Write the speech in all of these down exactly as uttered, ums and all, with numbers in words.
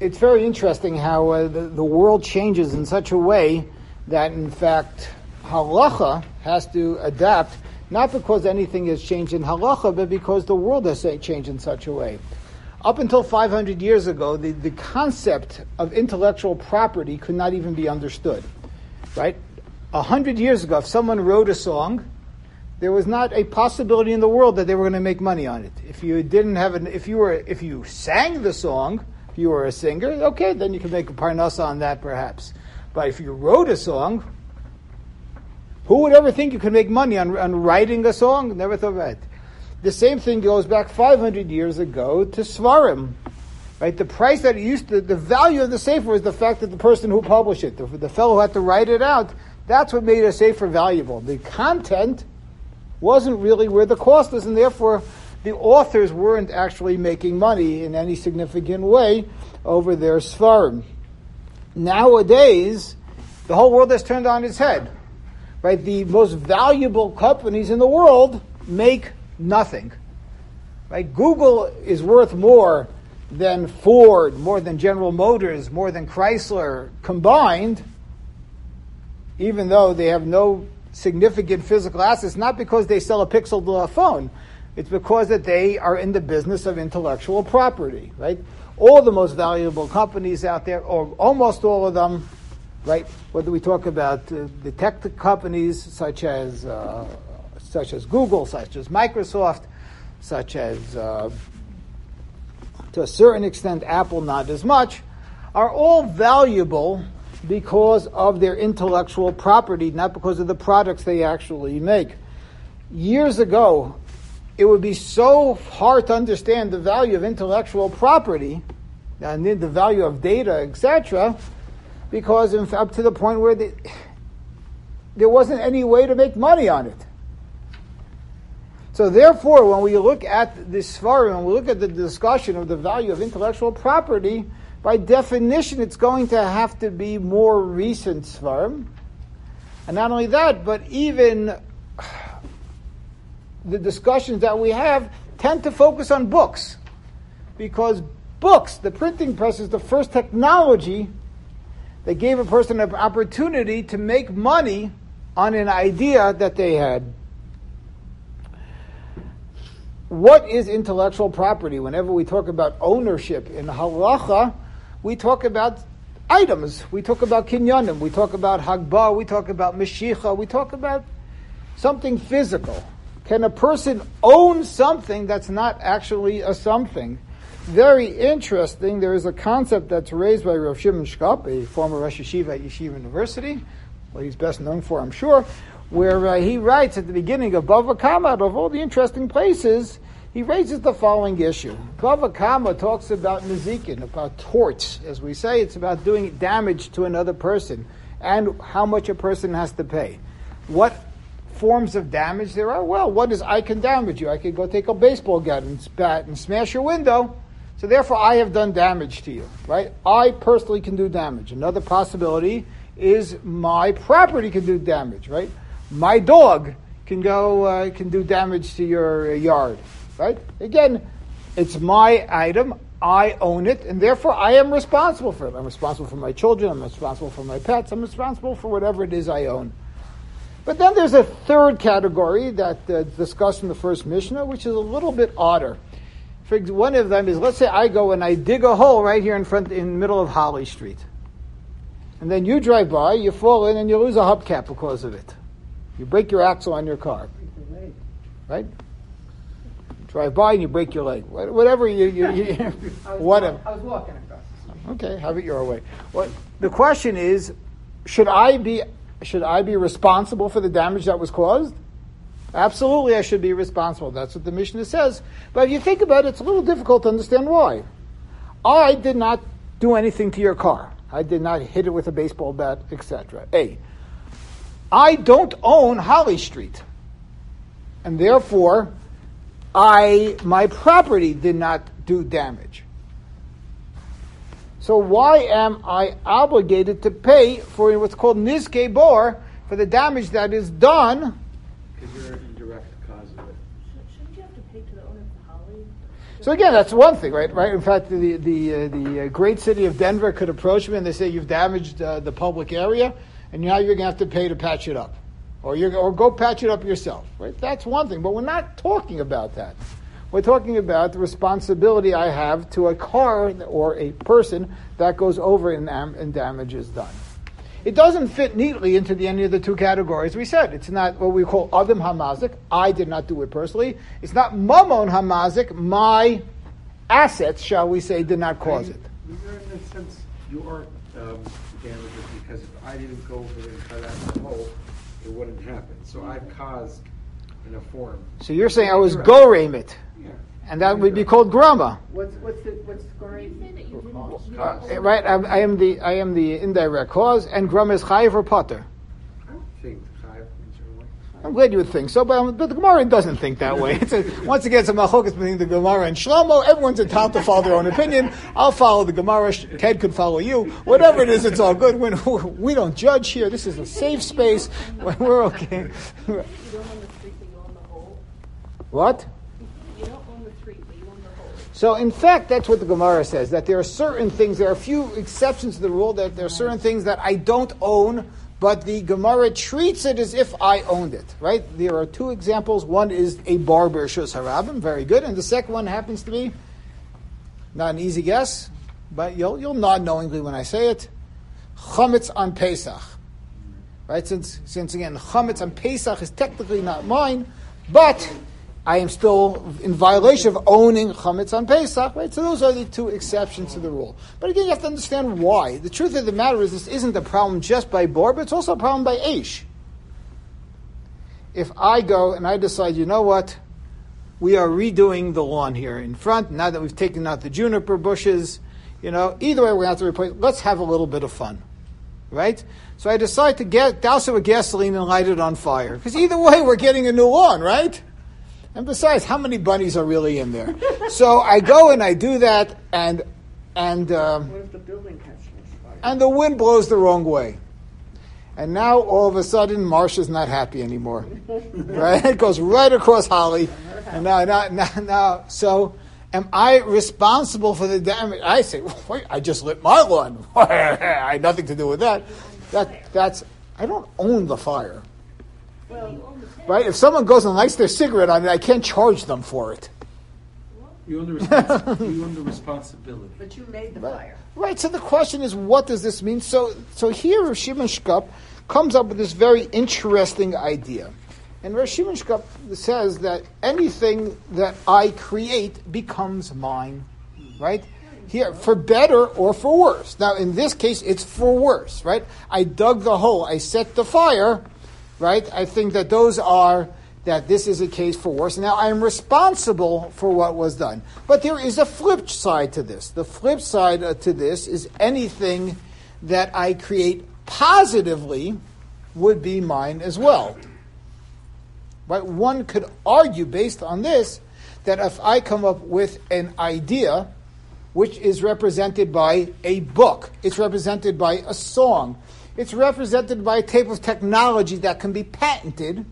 it's very interesting how uh, the, the world changes in such a way that, in fact, halacha has to adapt, not because anything has changed in halacha, but because the world has changed in such a way. Up until five hundred years ago, the, the concept of intellectual property could not even be understood, right? A hundred years ago, if someone wrote a song, there was not a possibility in the world that they were going to make money on it. If you didn't have an, if you were, if you sang the song, if you were a singer, okay, then you could make a parnasa on that perhaps. But if you wrote a song, who would ever think you could make money on, on writing a song? Never thought about it. The same thing goes back five hundred years ago to Svarim. Right? The price that it used to, the value of the sefer was the fact that the person who published it, the, the fellow who had to write it out, that's what made a sefer valuable. The content wasn't really where the cost is, and therefore the authors weren't actually making money in any significant way over their Svarim. Nowadays, the whole world has turned on its head. Right? The most valuable companies in the world make nothing. Right? Google is worth more than Ford, more than General Motors, more than Chrysler combined, even though they have no significant physical assets, not because they sell a pixel to a phone. It's because that they are in the business of intellectual property, right? All the most valuable companies out there, or almost all of them, right? Whether we talk about uh, the tech companies such as uh, such as Google, such as Microsoft, such as, uh, to a certain extent, Apple, not as much, are all valuable because of their intellectual property, not because of the products they actually make. Years ago, it would be so hard to understand the value of intellectual property and the value of data, et cetera, because in, up to the point where the, there wasn't any way to make money on it. So therefore, when we look at this Svarim, when we look at the discussion of the value of intellectual property, by definition, it's going to have to be more recent Svarim. And not only that, but even the discussions that we have tend to focus on books. Because books, the printing press, is the first technology that gave a person an opportunity to make money on an idea that they had. What is intellectual property? Whenever we talk about ownership in halacha, we talk about items. We talk about kinyanim. We talk about hagbah. We talk about meshicha. We talk about something physical. Can a person own something that's not actually a something? Very interesting. There is a concept that's raised by Rav Shimon Shkop, a former Rosh Yeshiva at Yeshiva University, what he's best known for, I'm sure, where uh, he writes at the beginning of Bava Kama, of all the interesting places, he raises the following issue. Bava Kama talks about nezikin, about torts, as we say. It's about doing damage to another person and how much a person has to pay. What forms of damage there are? Well, what is I can damage you? I could go take a baseball bat and bat and smash your window. So therefore, I have done damage to you, right? I personally can do damage. Another possibility is my property can do damage, right? My dog can go uh, can do damage to your uh, yard, right? Again, it's my item. I own it, and therefore I am responsible for it. I'm responsible for my children. I'm responsible for my pets. I'm responsible for whatever it is I own. But then there's a third category that uh, discussed in the first Mishnah, which is a little bit odder. For example, one of them is, let's say I go and I dig a hole right here in front, in the middle of Holly Street. And then you drive by, you fall in, and you lose a hubcap because of it. You break your axle on your car. Right? You drive by and you break your leg. Whatever you... you, you I was, whatever. I was walking across the street. Okay, have it your way. Well, the question is, should I be should I be responsible for the damage that was caused? Absolutely, I should be responsible. That's what the Mishnah says. But if you think about it, it's a little difficult to understand why. I did not do anything to your car. I did not hit it with a baseball bat, et cetera. A. I don't own Holly Street. And therefore, I my property did not do damage. So why am I obligated to pay for what's called nizkei bor, for the damage that is done? Because you're a direct cause of it. Shouldn't you have to pay to the owner of the Holly? So again, that's one thing, right? Right. In fact, the the uh, the uh, great city of Denver could approach me and they say you've damaged uh, the public area, and now you're going to have to pay to patch it up, or you or go patch it up yourself. Right. That's one thing, but we're not talking about that. We're talking about the responsibility I have to a car or a person that goes over and, and damage is done. It doesn't fit neatly into the, any of the two categories we said. It's not what we call Adam Hamazik. I did not do it personally. It's not Mamon Hamazik. My assets, shall we say, did not cause it. In a sense, you are um, damaged because if I didn't go over there and cut out the hole, it wouldn't happen. So I've caused in a form. So you're saying I was Gorem it. Yeah. And that would be called grama. What's what's the what's Gorem? Uh, right, I, I am the I am the indirect cause, and grama is chayiv or potter. I don't think chayiv means your life. I'm glad you would think so, but, um, but the Gemara doesn't think that way. It's a, once again, it's a machokas between the Gemara and Shlomo. Everyone's entitled to follow their own opinion. I'll follow the Gemara. Ted could follow you. Whatever it is, it's all good. When, we don't judge here. This is a safe space. We're okay. You don't own the street, but you own the hole. What? You don't own the street, but you own the hole. So, in fact, that's what the Gemara says, that there are certain things, there are a few exceptions to the rule, that there are certain things that I don't own, but the Gemara treats it as if I owned it, right? There are two examples. One is a bar b'reshus harabim, very good, and the second one happens to be, not an easy guess, but you'll, you'll nod knowingly when I say it, chametz on Pesach, right? Since, since again, chametz on Pesach is technically not mine, but I am still in violation of owning chametz on Pesach, right? So those are the two exceptions to the rule. But again, you have to understand why. The truth of the matter is this isn't a problem just by bor, but it's also a problem by eish. If I go and I decide, you know what, we are redoing the lawn here in front, now that we've taken out the juniper bushes, you know, either way we're going to have to replace, let's have a little bit of fun, right? So I decide to get, douse it with gasoline and light it on fire. Because either way, we're getting a new lawn, right? And besides, how many bunnies are really in there? So I go and I do that, and and um, What if the building catches fire? and the wind blows the wrong way, and now all of a sudden Marsha's not happy anymore, right? It goes right across Holly, and now now now, now so am I responsible for the damage? I say, wait, I just lit my lawn. I had nothing to do with that. That that's I don't own the fire. Well, Right? If someone goes and lights their cigarette on it, I can't charge them for it. You own the, respons- you own the responsibility. but you made the Right. fire. Right. So the question is, what does this mean? So, so here Rav Shimon Shkop comes up with this very interesting idea, and Rav Shimon Shkop says that anything that I create becomes mine. Right? Here, for better or for worse. Now, in this case, it's for worse. Right? I dug the hole. I set the fire. Right? I think that those are, that this is a case for worse. Now, I am responsible for what was done. But there is a flip side to this. The flip side uh, to this is anything that I create positively would be mine as well. Right? One could argue based on this that if I come up with an idea which is represented by a book, it's represented by a song, it's represented by a type of technology that can be patented.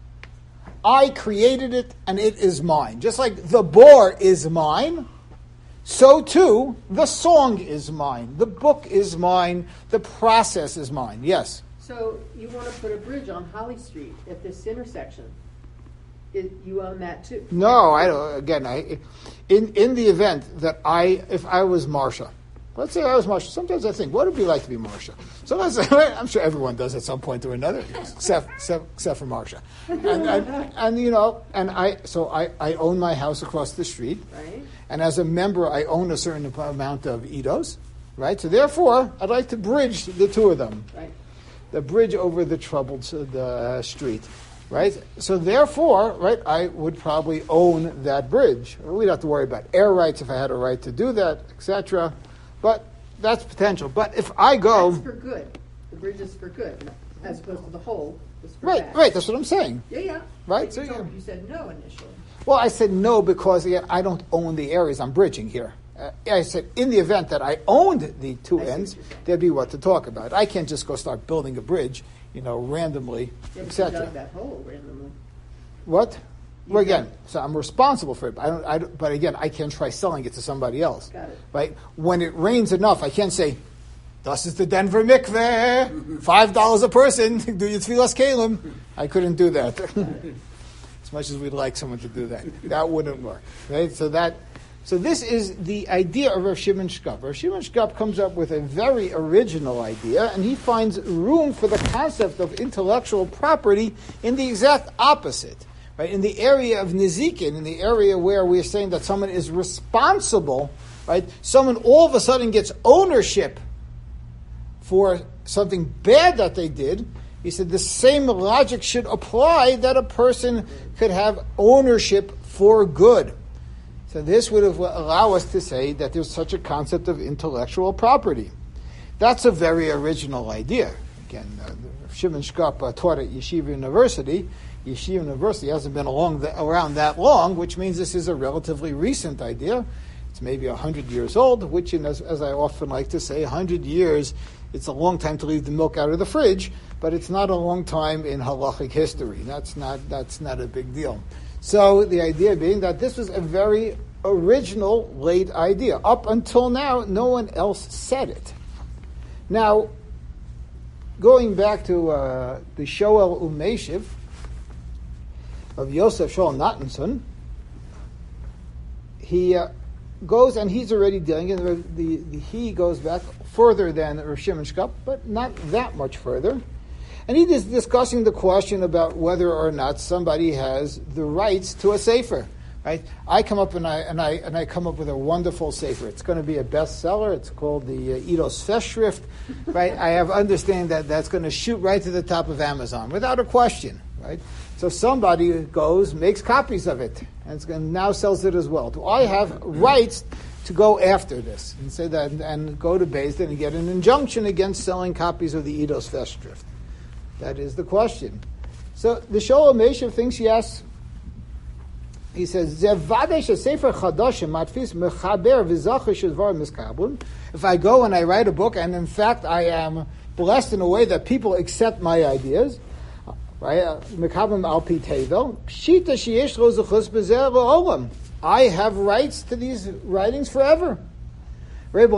I created it and it is mine. Just like the boar is mine, so too the song is mine. The book is mine. The process is mine. Yes? So you want to put a bridge on Holly Street at this intersection. It, you own that too. No, I don't. Again, I, in, in the event that I, if I was Marsha, let's say I was Marsha. Sometimes I think, what would it be like to be Marsha? So let's say, I'm sure everyone does at some point or another, except except, except for Marsha. And, and, and you know, and I so I, I own my house across the street, Right. and as a member, I own a certain amount of Eidos, right? So therefore, I'd like to bridge the two of them, Right. the bridge over the troubled uh, the uh, street. Right? So therefore, right, I would probably own that bridge. We'd have to worry about air rights if I had a right to do that, et cetera. But that's potential. But if I go... That's for good. The bridge is for good, as opposed to the hole is for Right, bad. right, that's what I'm saying. Yeah, yeah. Right, But so you, told, yeah. you said no initially. Well, I said no because, again, I don't own the areas I'm bridging here. Uh, I said in the event that I owned the two I see ends, what you're saying. there'd be what to talk about. I can't just go start building a bridge, you know, randomly, Yeah, et but you cetera. dug that hole randomly. What? Well, again, so I'm responsible for it. But, I don't, I don't, but again, I can't try selling it to somebody else. Got it. Right? When it rains enough, I can't say, "Das is the Denver mikveh, five dollars a person. Do your tefillas kelim." I couldn't do that. As much as we'd like someone to do that, that wouldn't work. Right? So that, so this is the idea of Rav Shimon Shkop. Rav Shimon Shkop comes up with a very original idea, and he finds room for the concept of intellectual property in the exact opposite. Right, in the area of nizikin, in the area where we're saying that someone is responsible, right? Someone all of a sudden gets ownership for something bad that they did. He said the same logic should apply that a person could have ownership for good. So this would have allow us to say that there's such a concept of intellectual property. That's a very original idea. Again, uh, Shimon Shkop uh, taught at Yeshiva University. Yeshiva University hasn't been along the, around that long, which means this is a relatively recent idea. It's maybe one hundred years old, which, in, as, as I often like to say, one hundred years, it's a long time to leave the milk out of the fridge, but it's not a long time in halachic history. That's not, that's not a big deal. So the idea being that this was a very original, late idea. Up until now, no one else said it. Now, going back to uh, the Shoel Umeshiv, of Yosef Shaul Nathanson, he uh, goes and he's already dealing, and the, the, the, he goes back further than Rav Shimon Shkop, but not that much further. And he is discussing the question about whether or not somebody has the rights to a sefer. Right? I come up and I and I and I come up with a wonderful sefer. It's going to be a bestseller. It's called the uh, Eidos Festschrift. Right? I have understand that that's going to shoot right to the top of Amazon without a question. Right? So somebody goes, makes copies of it, and it's going, now sells it as well. Do I have rights to go after this and say that and go to Beis Din and get an injunction against selling copies of the Eidos Festschrift? That is the question. So the Shoel Umeshiv thinks yes. He says, if I go and I write a book, and in fact I am blessed in a way that people accept my ideas, right? I have rights to these writings forever. And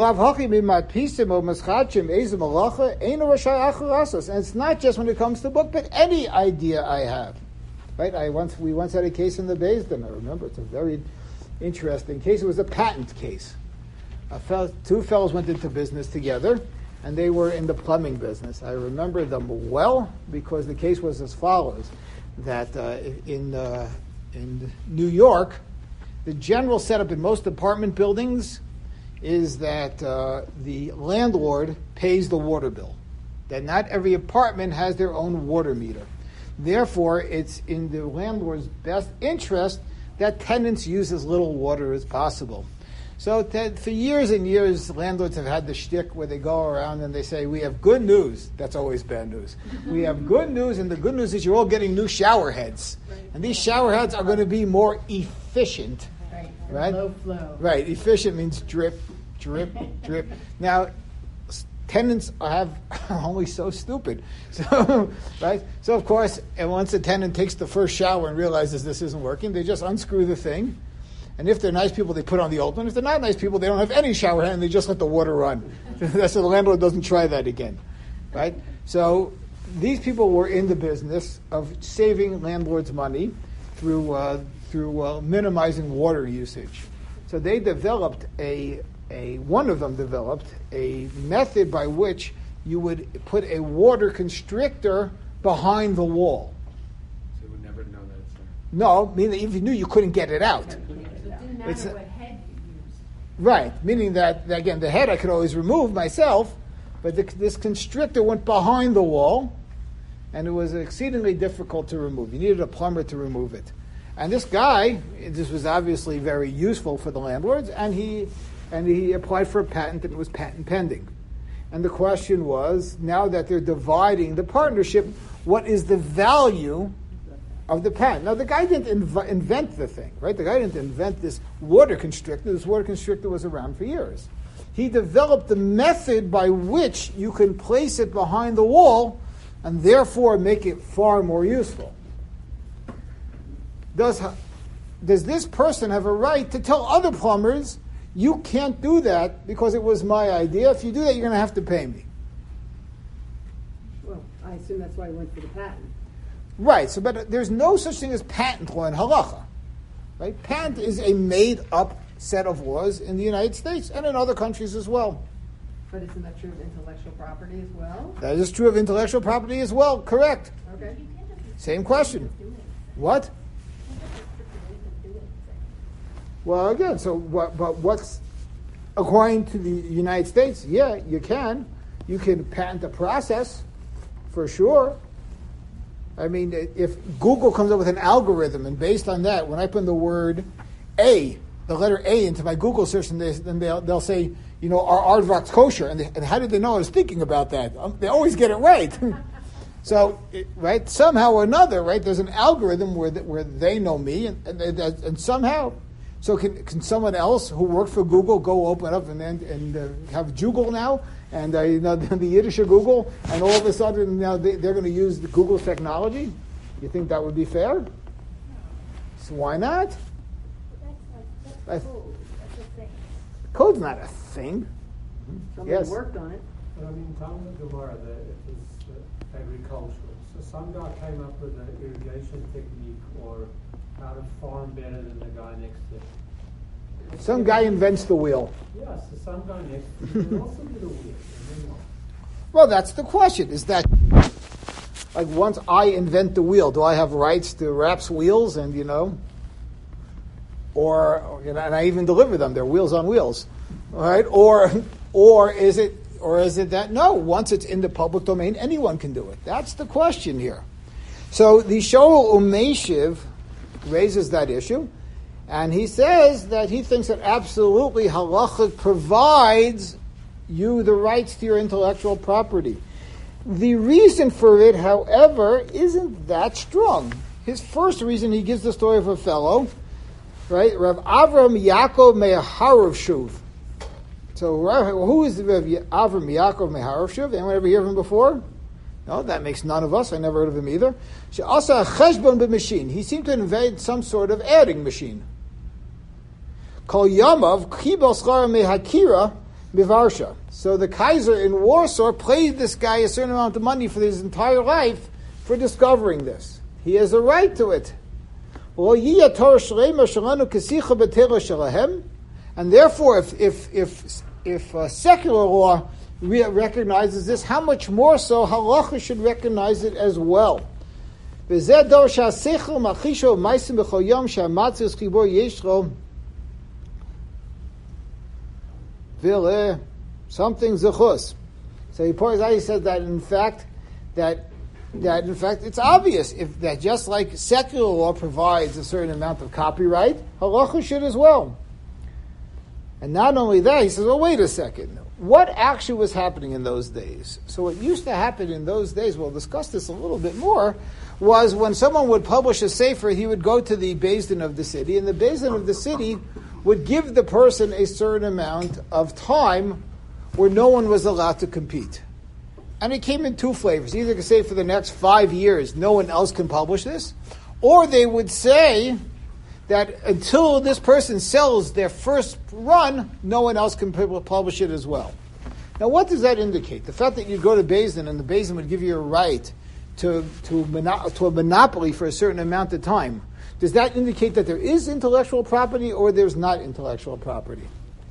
it's not just when it comes to the book, but any idea I have. Right? I once we once had a case in the Beis Din. I remember it's a very interesting case. It was a patent case. A fellow, two fellows went into business together, and they were in the plumbing business. I remember them well because the case was as follows: that uh, in uh, in New York, the general setup in most apartment buildings is that uh, the landlord pays the water bill. That not every apartment has their own water meter. Therefore, it's in the landlord's best interest that tenants use as little water as possible. So t- for years and years, landlords have had the shtick where they go around and they say, we have good news. That's always bad news. We have good news, and the good news is you're all getting new shower heads. Right. And these shower heads are going to be more efficient. Right. Right? Low flow. Right. Efficient means drip, drip, drip. Now, tenants have only so stupid. So, right? So, of course, and once a tenant takes the first shower and realizes this isn't working, they just unscrew the thing. And if they're nice people, they put on the old one. If they're not nice people, they don't have any shower head and they just let the water run. That's so the landlord doesn't try that again. Right? So, these people were in the business of saving landlords money through uh, through uh, minimizing water usage. So they developed a A, one of them developed a method by which you would put a water constrictor behind the wall. So you would never know that it's there. No, meaning if you knew, you couldn't get it out. So it didn't matter It's a- what head you used. Right, meaning that, again, the head I could always remove myself, but the, this constrictor went behind the wall, and it was exceedingly difficult to remove. You needed a plumber to remove it. And this guy, this was obviously very useful for the landlords, and he... And he applied for a patent, and it was patent pending. And the question was, now that they're dividing the partnership, what is the value of the patent? Now, the guy didn't inv- invent the thing, right? The guy didn't invent this water constrictor. This water constrictor was around for years. He developed the method by which you can place it behind the wall and therefore make it far more useful. does does this person have a right to tell other plumbers, you can't do that because it was my idea. If you do that, you're going to have to pay me. Well, I assume that's why he went for the patent. Right. So, but there's no such thing as patent law in halacha. Right? Patent is a made-up set of laws in the United States and in other countries as well. But isn't that true of intellectual property as well? That is true of intellectual property as well. Correct. Okay. Same question. What? Well, again, so what? But what's according to the United States? Yeah, you can. You can patent a process, for sure. I mean, if Google comes up with an algorithm, and based on that, when I put in the word A, the letter A into my Google search, and they, then they'll, they'll say, you know, are aardvarks kosher? And, they, and how did they know I was thinking about that? Um, they always get it right. So, it, right, somehow or another, right, there's an algorithm where the, where they know me, and, and, and somehow, so can can someone else who worked for Google go open up and and, and uh, have Google now, and uh, you know the, the Yiddish Google, and all of a sudden now they, they're going to use the Google's technology? You think that would be fair? So why not? That's like, that's code, that's a thing. Code's not a thing. Somebody Yes. worked on it. But I mean, Talmud Gemara, that it was uh, agricultural. So some guy came up with an irrigation technique or how to farm better than the guy next to him. Some guy invents the wheel. Yeah, so some guy next to him can also do the wheel. And then what? Well, that's the question. Is that, like, once I invent the wheel, do I have rights to Rap's wheels and, you know, or, you know, and I even deliver them. They're wheels on wheels, all right? Or, or is it, or is it that, no, once it's in the public domain, anyone can do it? That's the question here. So the Shoel Umeshiv raises that issue, and he says that he thinks that absolutely halacha provides you the rights to your intellectual property. The reason for it, however, isn't that strong. His first reason, he gives the story of a fellow, right? Rav Avram Yaakov Meharov Shuv. So who is Rav Avram Yaakov Meharov Shuv? Anyone ever hear of him before? No, that makes none of us. I never heard of him either. Also a cheshbon b'machine. He seemed to invent some sort of adding machine. Kol Yamav Kibel Schar Mehakira Mivarsha. So the Kaiser in Warsaw paid this guy a certain amount of money for his entire life for discovering this. He has a right to it. And therefore, if if if if uh, secular law re- recognizes this, how much more so halacha should recognize it as well. Something zechus. So he points out, he says that in fact, that that in fact it's obvious if that just like secular law provides a certain amount of copyright, halacha should as well. And not only that, he says, well, wait a second. What actually was happening in those days? So what used to happen in those days, we'll discuss this a little bit more, was when someone would publish a sefer, he would go to the Beis Din of the city, and the Beis Din of the city would give the person a certain amount of time where no one was allowed to compete. And it came in two flavors. Either could say for the next five years, no one else can publish this, or they would say that until this person sells their first run, no one else can publish it as well. Now, what does that indicate? The fact that you go to Beis Din and the Beis Din would give you a right to to, mono, to a monopoly for a certain amount of time, does that indicate that there is intellectual property or there's not intellectual property?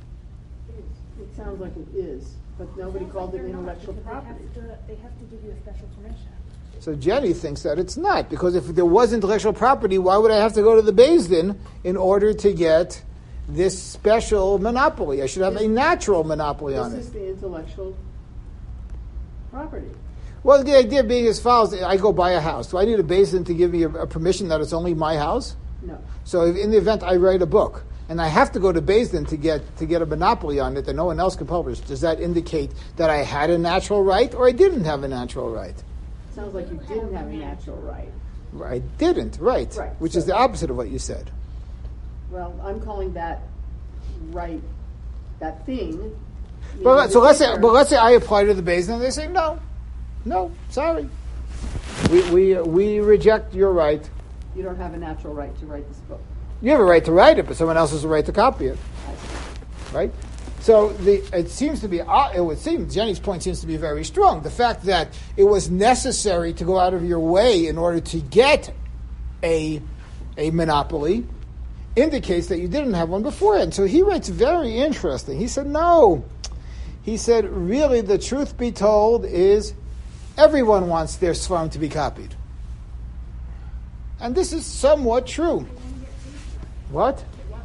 It sounds like it is, but nobody Sounds called like it they're not, intellectual because property. They have, to, they have to give you a special permission. So Jenny thinks that it's not, because if there was intellectual property, why would I have to go to the Beis Din in order to get this special monopoly? I should have a natural monopoly on This is it. the intellectual property. Well, the idea being as follows: I go buy a house. Do I need a Beis Din to give me a, a permission that it's only my house? No. So if in the event I write a book and I have to go to Beis Din to get to get a monopoly on it that no one else can publish, does that indicate that I had a natural right or I didn't have a natural right? Sounds like you didn't have a natural right. I didn't, right? Right, Which so- is the opposite of what you said. Well, I'm calling that right, that thing. But let- so let's say, Different. but let's say I apply to the Beis Din and they say no, no, sorry, we we we reject your right. You don't have a natural right to write this book. You have a right to write it, but someone else has a right to copy it, right? So the, it seems to be, uh, it would seem, Jenny's point seems to be very strong. The fact that it was necessary to go out of your way in order to get a, a monopoly indicates that you didn't have one beforehand. So he writes very interesting. He said, no. He said, really, the truth be told is everyone wants their Sfarim to be copied. And this is somewhat true. What?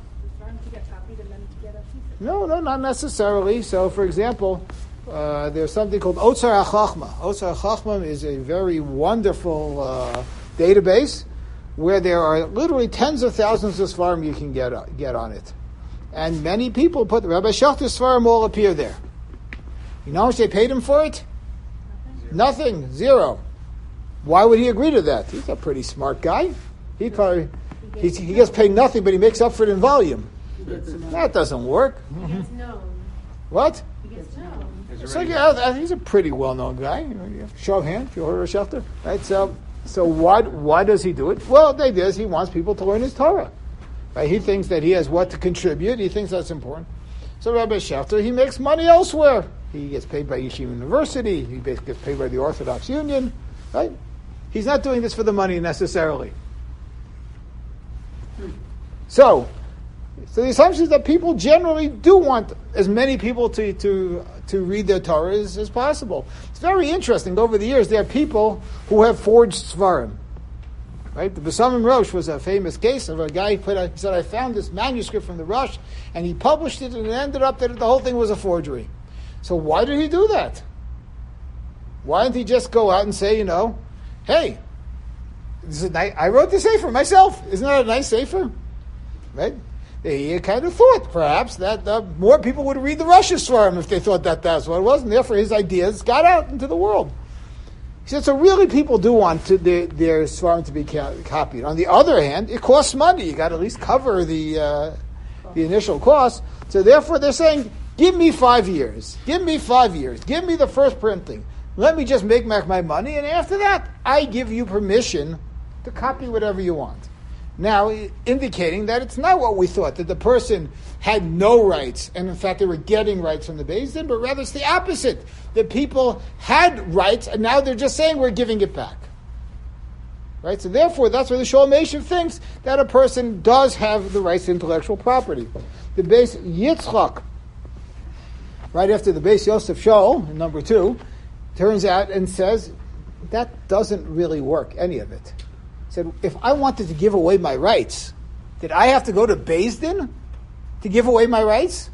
No, no, not necessarily. So, for example, uh, there's something called Otzar HaChachma. Otzar HaChachma is a very wonderful uh, database where there are literally tens of thousands of Sfarim you can get uh, get on it. And many people put, Rabbi Shachter's Sfarim all appear there. You know how much they paid him for it? Nothing. Nothing. Zero. Why would he agree to that? He's a pretty smart guy. He probably, he, he gets paid nothing, but he makes up for it in volume. That doesn't work. He gets known. What? He gets known. So yeah, he's a pretty well-known guy. Show of hand, if you heard of Shelter, right? So, so why why does he do it? Well, the idea is he wants people to learn his Torah. Right? He thinks that he has what to contribute. He thinks that's important. So Rabbi Shelter, he makes money elsewhere. He gets paid by Yeshiva University. He basically gets paid by the Orthodox Union. Right? He's not doing this for the money necessarily. So. So the assumption is that people generally do want as many people to, to, to read their Torah as, as possible. It's very interesting. Over the years, there are people who have forged Svarim. Right? The Besamim Rosh was a famous case of a guy who put a, he said, I found this manuscript from the Rosh, and he published it, and it ended up that the whole thing was a forgery. So why did he do that? Why didn't he just go out and say, you know, hey, this is a nice, I wrote the Sefer myself. Isn't that a nice Sefer? Right? He kind of thought, perhaps, that uh, more people would read the Russian Sfarim if they thought that that's what it was, and therefore his ideas got out into the world. He said, so really people do want to, their, their Sfarim to be ca- copied. On the other hand, it costs money. You got to at least cover the uh, the initial cost. So therefore they're saying, give me five years. Give me five years. Give me the first printing. Let me just make back my money, and after that, I give you permission to copy whatever you want. Now, indicating that it's not what we thought, that the person had no rights, and in fact they were getting rights from the Beis Din, but rather it's the opposite. The people had rights, and now they're just saying we're giving it back. Right? So therefore, that's where the Sholem Eshev thinks that a person does have the rights to intellectual property. The Beis Yitzchak, right after the Beis Yosef Shaul, number two, turns out and says, that doesn't really work, any of it. Said, if I wanted to give away my rights, did I have to go to Beis Din to give away my rights?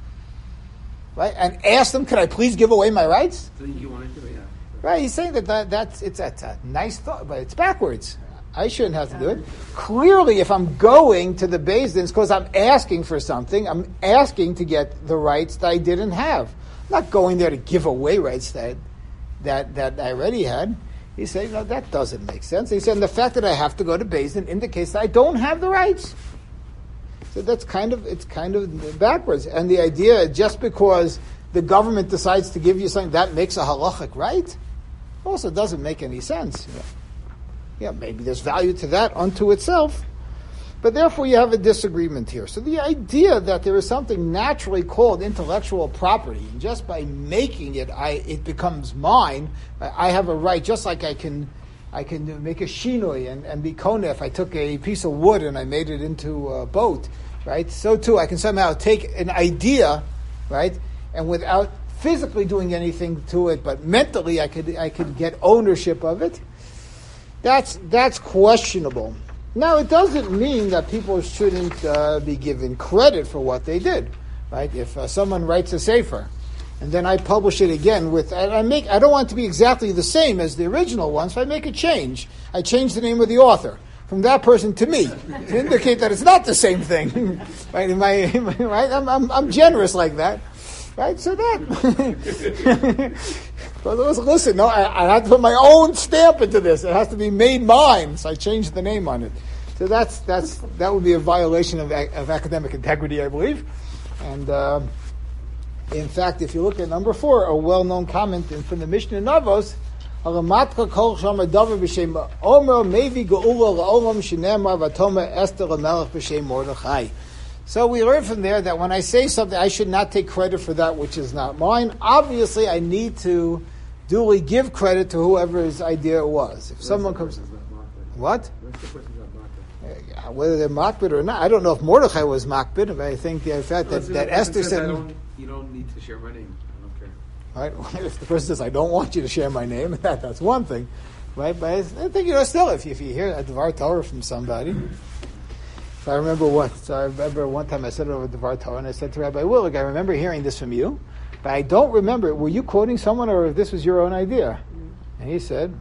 Right? And ask them, could I please give away my rights? So you wanted to, yeah. Right, he's saying that, that that's it's, it's a nice thought, but it's backwards. I shouldn't have to do it. Clearly, if I'm going to the Beis Din, it's because I'm asking for something. I'm asking to get the rights that I didn't have. I'm not going there to give away rights that that, that I already had. He said, no, that doesn't make sense. He said, and the fact that I have to go to Beis Din indicates that I don't have the rights. So that's kind of, it's kind of backwards. And the idea, just because the government decides to give you something, that makes a halachic right, also doesn't make any sense. Yeah, yeah, maybe there's value to that unto itself, but therefore you have a disagreement here. So the idea that there is something naturally called intellectual property, and just by making it, I it becomes mine. I have a right, just like I can, I can make a shinoi and, and be kona if I took a piece of wood and I made it into a boat, right? So too, I can somehow take an idea, right, and without physically doing anything to it, but mentally I could I could get ownership of it. That's that's questionable. Now, it doesn't mean that people shouldn't uh, be given credit for what they did, right? If uh, someone writes a sefer, and then I publish it again with, and I make, I don't want it to be exactly the same as the original one, so I make a change. I change the name of the author from that person to me to indicate that it's not the same thing, right? Am I, am I right? I'm, I'm, I'm generous like that, right? So that. But listen, no, I, I have to put my own stamp into this. It has to be made mine, so I changed the name on it. So that's that's that would be a violation of, of academic integrity, I believe. And uh, in fact, if you look at number four, a well-known comment from the Mishnah in Avos, Alamatka kol shama davar b'shem Omer mevi geula la'olam shenemar v'atomer Esther l'melech b'shem Mordechai. So we learn from there that when I say something, I should not take credit for that which is not mine. Obviously, I need to duly give credit to whoever's idea it was. If someone comes, what? Uh, Whether they're makbid or not, I don't know if Mordechai was makbid, but I think the fact that, that Esther said, I don't, "You don't need to share my name. I don't care." Right? If the person says, "I don't want you to share my name," that that's one thing, right? But I think you know, still, if you, if you hear a Dvar Torah from somebody. So I remember what. So I remember one time I said it over Dvar Torah, and I said to Rabbi Willig, "I remember hearing this from you, but I don't remember. Were you quoting someone, or if this was your own idea?" And he said,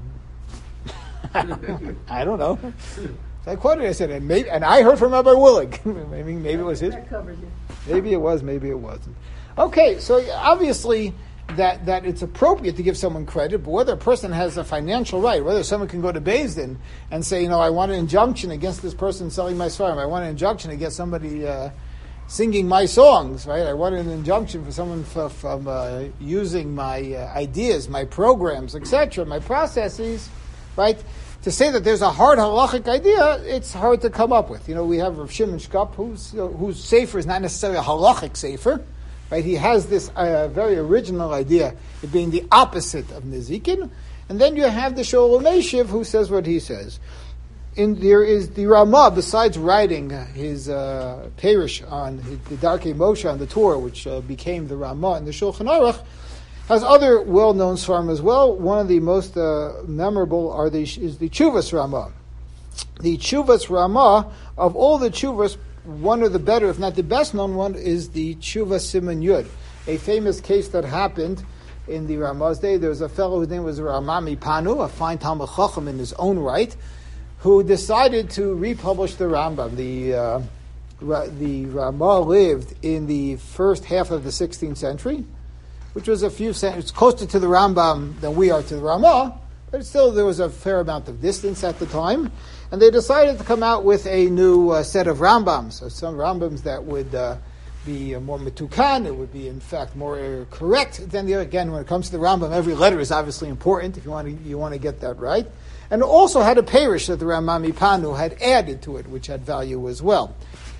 "I don't know." So I quoted. I said, "And maybe," and I heard from Rabbi Willig. maybe maybe it was his. That covers it. Maybe it was. Maybe it wasn't. Okay, so obviously that, that it's appropriate to give someone credit, but whether a person has a financial right, whether someone can go to Beis Din and say, you know, I want an injunction against this person selling my farm, I want an injunction against somebody uh, singing my songs, right? I want an injunction for someone for, from uh, using my uh, ideas, my programs, et cetera, my processes, right? To say that there's a hard halachic idea, it's hard to come up with. You know, we have Rav Shimon Shkop, whose, whose sefer is not necessarily a halachic sefer. Right, he has this uh, very original idea of being the opposite of Nezikin, and then you have the Sholem Eshiv who says what he says. In there is the Ramah, besides writing his uh, Perish on his, the Darkei Moshe on the Torah, which uh, became the Ramah and the Shulchan Aruch, has other well-known svarim as well. One of the most uh, memorable are the is the Chuvas Ramah. The Chuvas Ramah, of all the Chuvas, one of the better, if not the best known one, is the Tshuva Siman Yud, a famous case that happened in the Ramah's day. There was a fellow whose name was Ramami Panu, a fine Talmud Chacham in his own right, who decided to republish the Rambam. The uh, Ra- the Ramah lived in the first half of the sixteenth century, which was a few centuries closer to the Rambam than we are to the Ramah, but still there was a fair amount of distance at the time. And they decided to come out with a new uh, set of Rambams, so some Rambams that would uh, be uh, more metukan, it would be in fact more uh, correct than the other. Again, when it comes to the Rambam, every letter is obviously important if you want to you want to get that right. And it also had a parish that the Ramami Panu had added to it, which had value as well.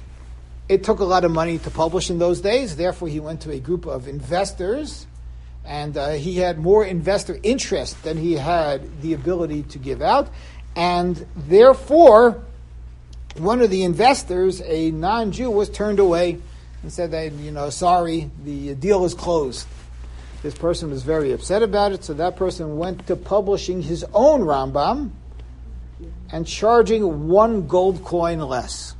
It took a lot of money to publish in those days, therefore he went to a group of investors, and uh, he had more investor interest than he had the ability to give out. And therefore, one of the investors, a non-Jew, was turned away and said that, you know, sorry, the deal is closed. This person was very upset about it, so that person went to publishing his own Rambam and charging one gold coin less,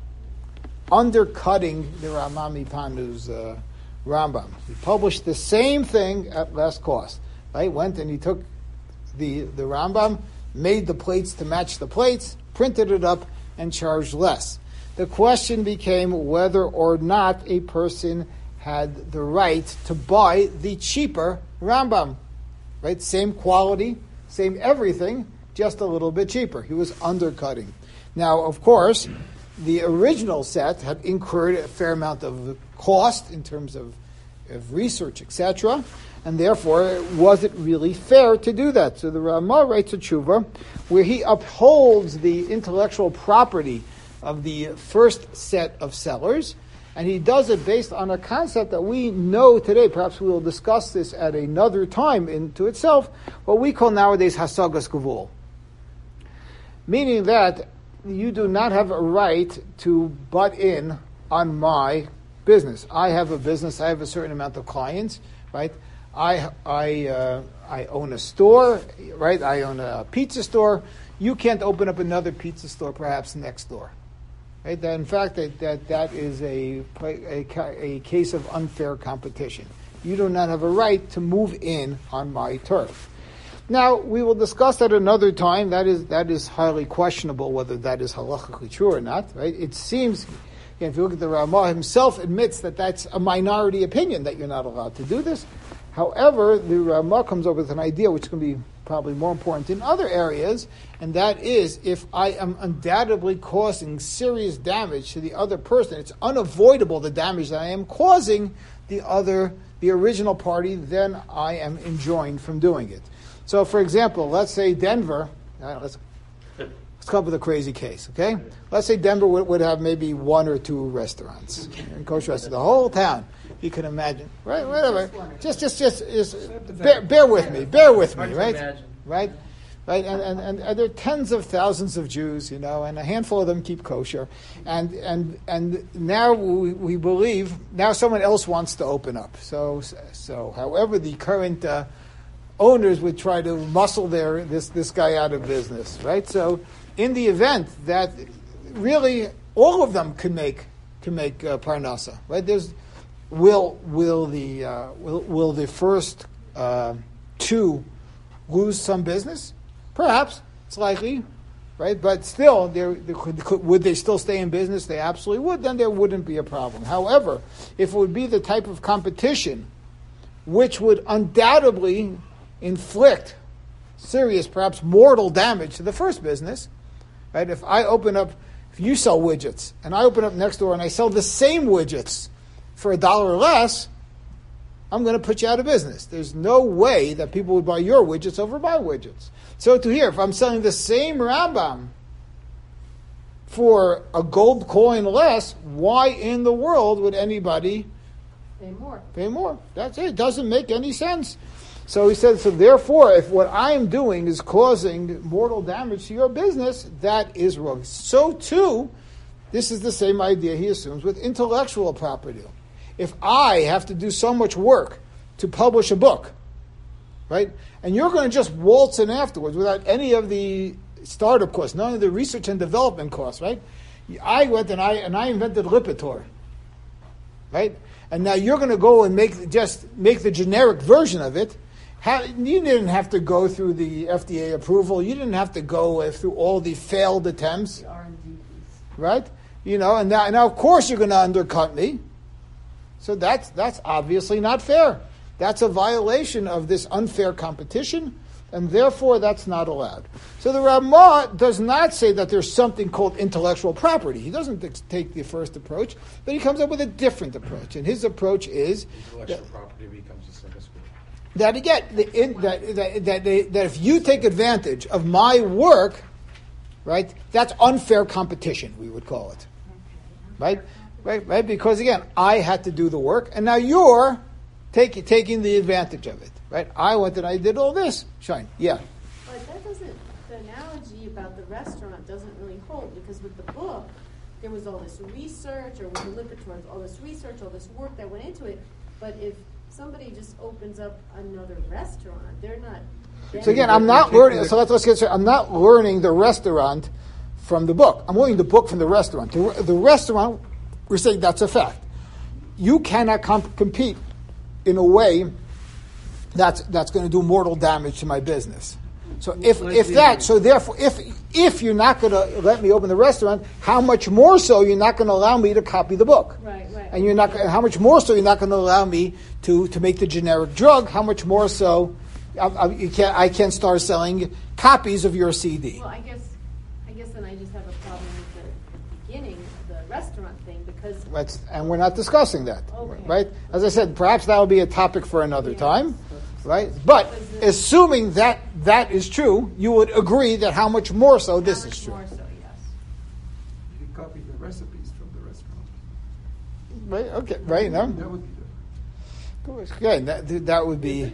undercutting the Ramami Panu's uh, Rambam. He published the same thing at less cost. Right? Went and he took the, the Rambam, made the plates to match the plates, printed it up, and charged less. The question became whether or not a person had the right to buy the cheaper Rambam. Right? Same quality, same everything, just a little bit cheaper. He was undercutting. Now, of course, the original set had incurred a fair amount of cost in terms of, of research, et cetera, and therefore, was it really fair to do that? So the Ramah writes a tshuva where he upholds the intellectual property of the first set of sellers, and he does it based on a concept that we know today. Perhaps we will discuss this at another time into itself, what we call nowadays hasagas gavul. Meaning that you do not have a right to butt in on my business. I have a business, I have a certain amount of clients, right? I I uh, I own a store, right? I own a pizza store. You can't open up another pizza store, perhaps next door, right? That in fact that that, that is a, a a case of unfair competition. You do not have a right to move in on my turf. Now we will discuss that another time. That is that is highly questionable whether that is halachically true or not, right? It seems. Again, if you look at the Ramah himself, admits that that's a minority opinion that you're not allowed to do this. However, the Ramah comes up with an idea which is going to be probably more important in other areas, and that is if I am undoubtedly causing serious damage to the other person, it's unavoidable the damage that I am causing the other, the original party, then I am enjoined from doing it. So, for example, let's say Denver. Uh, let's let's come up with a crazy case. Okay, let's say Denver would, would have maybe one or two restaurants, and kosher restaurants, the whole town. You can imagine, right? Whatever. Just, just, just, just bear, bear with me. Bear with me, right? Right. Right, and, and, and, and there are tens of thousands of Jews, you know, and a handful of them keep kosher. And and and now we, we believe, now someone else wants to open up. So, so however, the current uh, owners would try to muscle their this, this guy out of business, right? So in the event that really all of them can make can make uh, parnasa, right? There's will will the uh, will will the first uh, two lose some business? Perhaps, it's likely, right? But still, there would they still stay in business? They absolutely would. Then there wouldn't be a problem. However, if it would be the type of competition which would undoubtedly inflict serious, perhaps mortal damage to the first business, right? If I open up, if you sell widgets, and I open up next door and I sell the same widgets for a dollar less, I'm going to put you out of business. There's no way that people would buy your widgets over my widgets. So to here, if I'm selling the same Rambam for a gold coin less, why in the world would anybody Pay more. Pay more. That's it. It doesn't make any sense. So he said, so therefore, if what I am doing is causing mortal damage to your business, that is wrong. So too, this is the same idea he assumes with intellectual property. If I have to do so much work to publish a book, right, and you're going to just waltz in afterwards without any of the startup costs, none of the research and development costs, right? I went and I and I invented Lipitor, right? And now you're going to go and make just make the generic version of it. How, you didn't have to go through the F D A approval. You didn't have to go through all the failed attempts, The R and D piece. right? You know, and now, now of course you're going to undercut me. So that's that's obviously not fair. That's a violation of this unfair competition, and therefore that's not allowed. So the Ramah does not say that there's something called intellectual property. He doesn't take the first approach, but he comes up with a different approach. And his approach is Intellectual that, property becomes a second school. that again, the, in, that that that, they, that if you take advantage of my work, right, that's unfair competition. We would call it, right, right, right, because again, I had to do the work, and now you're taking taking the advantage of it, right? I went and I did all this. Shine, yeah. But that doesn't, the analogy about the restaurant doesn't really hold, because with the book, there was all this research, or with the Lipitor, all this research, all this work that went into it. But if somebody just opens up another restaurant, they're not. So again, I'm not learning. So let's, let's get started. I'm not learning the restaurant from the book. I'm learning the book from the restaurant. The, the restaurant, we're saying that's a fact. You cannot comp- compete in a way that's that's going to do mortal damage to my business. So if if that, so therefore, if if you're not going to let me open the restaurant, how much more so you're not going to allow me to copy the book? Right, right. And you're not. How much more so you're not going to allow me to, to make the generic drug? How much more so I, I, you can't I can't start selling copies of your C D? Well, I guess, I guess then I just have a problem with the beginning of the restaurant thing, because. That's, and we're not discussing that, Okay. right? As I said, perhaps that will be a topic for another Yeah. time, right? But assuming that that is true, you would agree that how much more so this How much is true, more so, yes. You can copy the recipes from the restaurant. right? Okay, right? No, That would be the. okay, that that would be,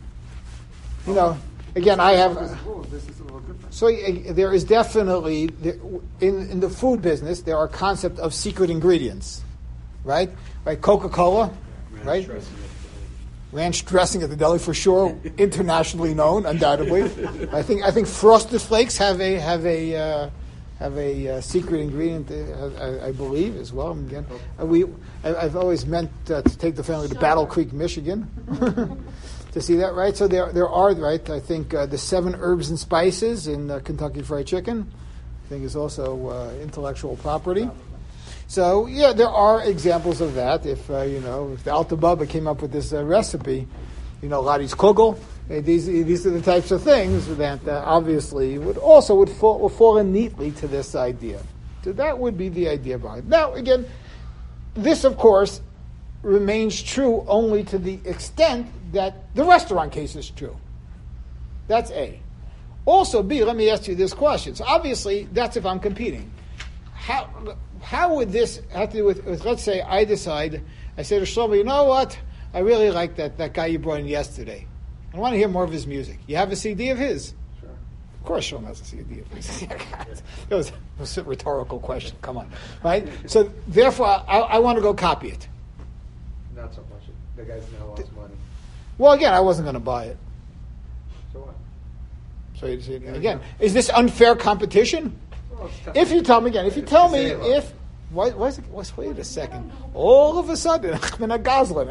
you know, again, I have. Oh, this is a little different. So uh, there is definitely, in in the food business, there are concepts of secret ingredients, right? Right, Coca-Cola, right? Ranch dressing at the deli for sure, internationally known, undoubtedly. I think I think Frosted Flakes have a have a uh, have a uh, secret ingredient, uh, I, I believe, as well. And again, uh, we I, I've always meant uh, to take the family to Battle Creek, Michigan, to see that. Right, so there there are right. I think uh, the seven herbs and spices in uh, Kentucky Fried Chicken, I think, is also uh, intellectual property. So, yeah, there are examples of that. If, uh, you know, if the Alta Baba came up with this uh, recipe, you know, Lottie Kugel, uh, these these are the types of things that uh, obviously would also would fall, would fall in neatly to this idea. So that would be the idea behind it. Now, again, this, of course, remains true only to the extent that the restaurant case is true. That's A. Also, B, let me ask you this question. So obviously, that's if I'm competing. How how would this have to do with, with let's say I decide, I say to Shlomo, you know what? I really like that, that guy you brought in yesterday. I want to hear more of his music. You have a C D of his? Sure. Of course Shlomo has a C D of his. It was, it was a rhetorical question. Come on. Right? So therefore, I, I want to go copy it. Not so much. The guy's now lost money. Well, again, I wasn't going to buy it. So what? So you see, again, is this unfair competition? Well, it's tough. If you tell me again, if you tell me Say it. if why, why is it, what's, wait a second, all of a sudden I'm in a Goslin.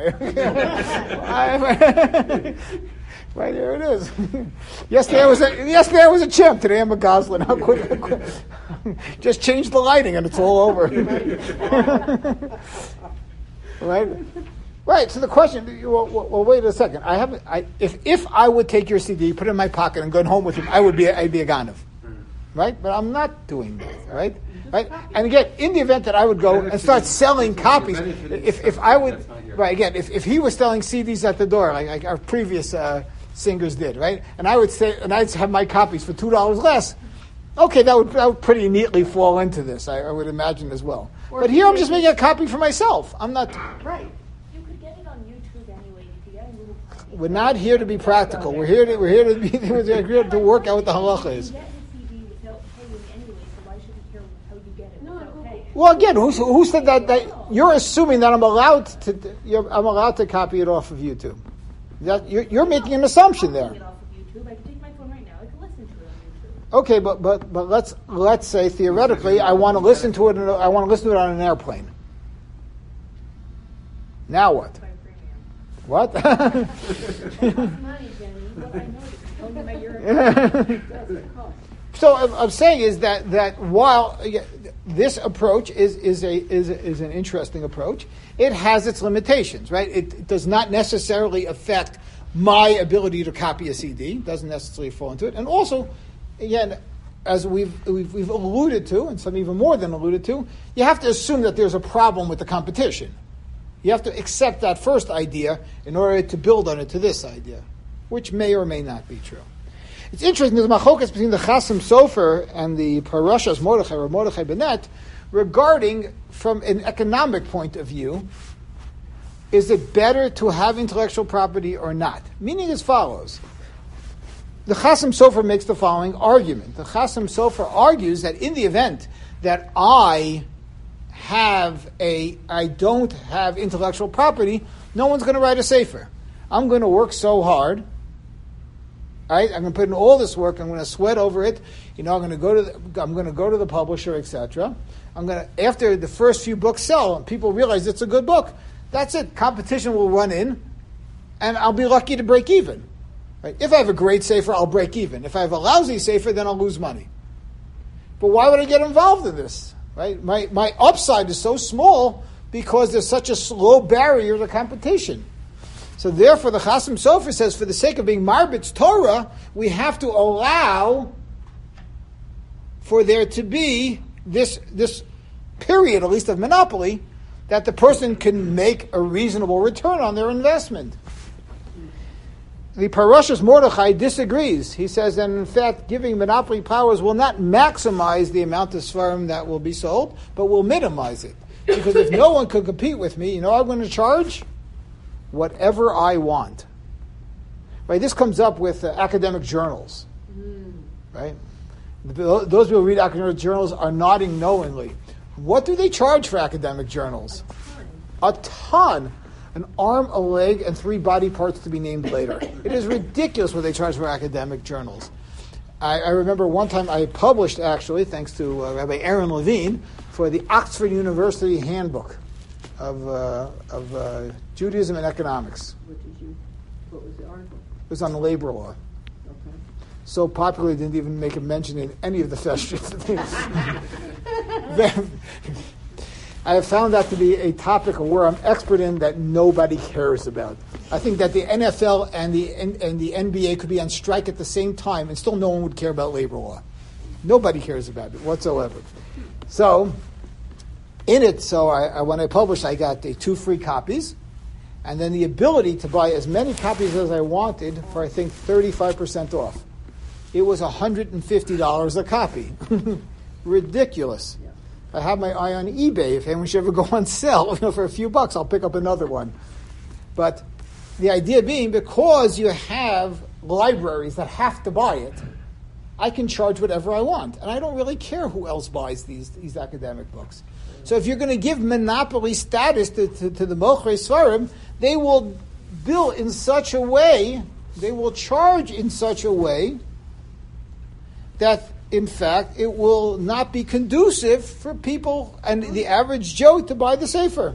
Right there it is. Yesterday I was a, yesterday I was a chimp. Today I'm a Goslin. How quick, how quick. Just change the lighting and it's all over. Right. Right. So the question. Well, well, well wait a second. I haven't. I if if I would take your C D, put it in my pocket, and go home with him, I would be. A, I'd be a Ganav. Right. But I'm not doing that. Right. Right. And again, in the event that I would go and start selling copies, if if I would, right again, if if he was selling C Ds at the door, like, like our previous uh, singers did, right, and I would say, and I'd have my copies for two dollars less. Okay, that would that would pretty neatly fall into this, I, I would imagine as well. Or But here I'm just making a copy for myself. I'm not. Right. You could get it on YouTube anyway. You could get a little. We're not here to be practical. We're here to we're here to be we're here to work out what the halacha is. You can get his C D without paying anyway, so why should he care how you get it No, without no. paying? Well, again, who who said that? That you're assuming that I'm allowed to you're, I'm allowed to copy it off of YouTube. That you're, you're making an assumption there. I can off of YouTube. I can take my phone right now. I can listen to it on YouTube. Okay, but but but let's let's say theoretically, I want to listen to it. In a, I want to listen to it on an airplane. Now what? By premium. What? It costs money, Jenny. What I know is tell me my European. So I'm I'm saying is that that while yeah, this approach is is a is a, is an interesting approach, it has its limitations, right? It, it does not necessarily affect my ability to copy a C D. It doesn't necessarily fall into it, and also, again, as we've, we've we've alluded to, and some even more than alluded to, you have to assume that there's a problem with the competition. You have to accept that first idea in order to build on it to this idea, which may or may not be true. It's interesting, there's machlokas between the Chasim Sofer and the Parashas Mordechai or Mordechai Benet regarding, from an economic point of view, is it better to have intellectual property or not? Meaning as follows. The Chasim Sofer makes the following argument. The Chasim Sofer argues that in the event that I have a, I don't have intellectual property, no one's going to write a sefer. I'm going to work so hard. Right? I'm going to put in all this work. I'm going to sweat over it. You know, I'm going to go to the, I'm going to go to the publisher, et cetera. I'm going to, after the first few books sell and people realize it's a good book, that's it. Competition will run in, and I'll be lucky to break even. Right? If I have a great sefer, I'll break even. If I have a lousy sefer, then I'll lose money. But why would I get involved in this? Right? My my upside is so small because there's such a slow barrier to competition. So therefore, the Chasim Sofer says, for the sake of being Marbitz Torah, we have to allow for there to be this this period, at least of monopoly, that the person can make a reasonable return on their investment. The Parashas Mordechai disagrees. He says that, in fact, giving monopoly powers will not maximize the amount of Sfarim that will be sold, but will minimize it. Because if no one could compete with me, you know what I'm going to charge? Whatever I want. Right? This comes up with uh, academic journals. Mm. Right? The, those who read academic journals are nodding knowingly. What do they charge for academic journals? A ton. A ton. An arm, a leg, and three body parts to be named later. It is ridiculous what they charge for academic journals. I, I remember one time I published, actually, thanks to uh, Rabbi Aaron Levine, for the Oxford University Handbook of uh, of uh, Judaism and Economics. What did you, what was the article? It was on the labor law. Okay. So popular, they didn't even make a mention in any of the festivals. I have found that to be a topic where I'm expert in that nobody cares about. I think that the N F L and the and the N B A could be on strike at the same time, and still no one would care about labor law. Nobody cares about it whatsoever. So, in it, so I, I when I published, I got the two free copies, and then the ability to buy as many copies as I wanted for, I think, thirty-five percent off. It was one hundred fifty dollars a copy. Ridiculous. Yeah. I have my eye on eBay. If anyone should ever go on sale, you know, for a few bucks, I'll pick up another one. But the idea being, because you have libraries that have to buy it, I can charge whatever I want. And I don't really care who else buys these, these academic books. So if you're going to give monopoly status to, to, to the Mochrei Svarim, they will bill in such a way, they will charge in such a way that, in fact, it will not be conducive for people and the average Joe to buy the Sefer.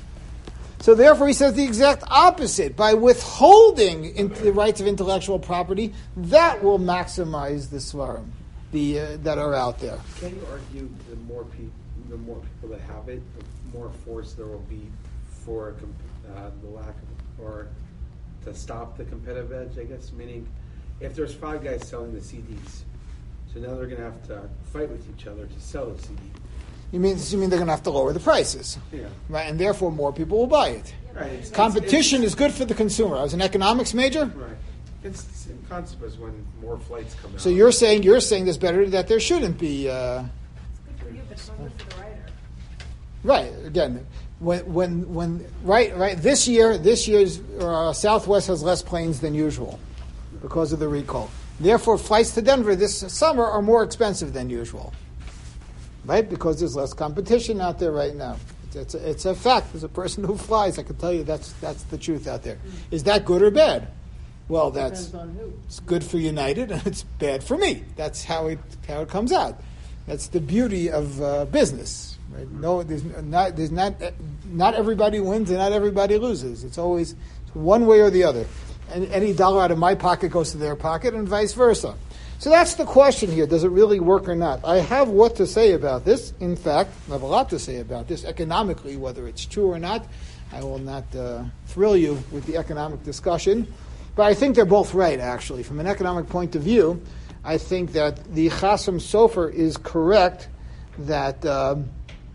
So therefore, he says the exact opposite. By withholding in the rights of intellectual property, that will maximize the Svarim the, uh, that are out there. Can you argue the more people, the more people that have it, the more force there will be for uh, the lack of, or to stop the competitive edge, I guess? Meaning, if there's five guys selling the C Ds, so now they're going to have to fight with each other to sell the C D. You mean you mean they're going to have to lower the prices, Yeah. right? And therefore, more people will buy it. Right. It's, Competition it's, is good for the consumer. I was an economics major, right. It's the same concept as when more flights come out. so you're saying you're saying there's better that there shouldn't be. Uh, It's good for you, but it's not good for the writer. right. Again, when when when right right this year this year's uh, Southwest has less planes than usual because of the recall. Therefore, flights to Denver this summer are more expensive than usual. Right? Because there's less competition out there right now. It's, it's, a, it's a fact. As a person who flies, I can tell you that's that's the truth out there. Is that good or bad? Well, that's Depends on who. it's good for United and it's bad for me. That's how it how it comes out. That's the beauty of uh, business. Right? No, there's not there's not not everybody wins and not everybody loses. It's always one way or the other. And any dollar out of my pocket goes to their pocket, and vice versa. So that's the question here. Does it really work or not? I have what to say about this. In fact, I have a lot to say about this economically, whether it's true or not. I will not uh, thrill you with the economic discussion. But I think they're both right, actually. From an economic point of view, I think that the Chasam Sofer is correct that um,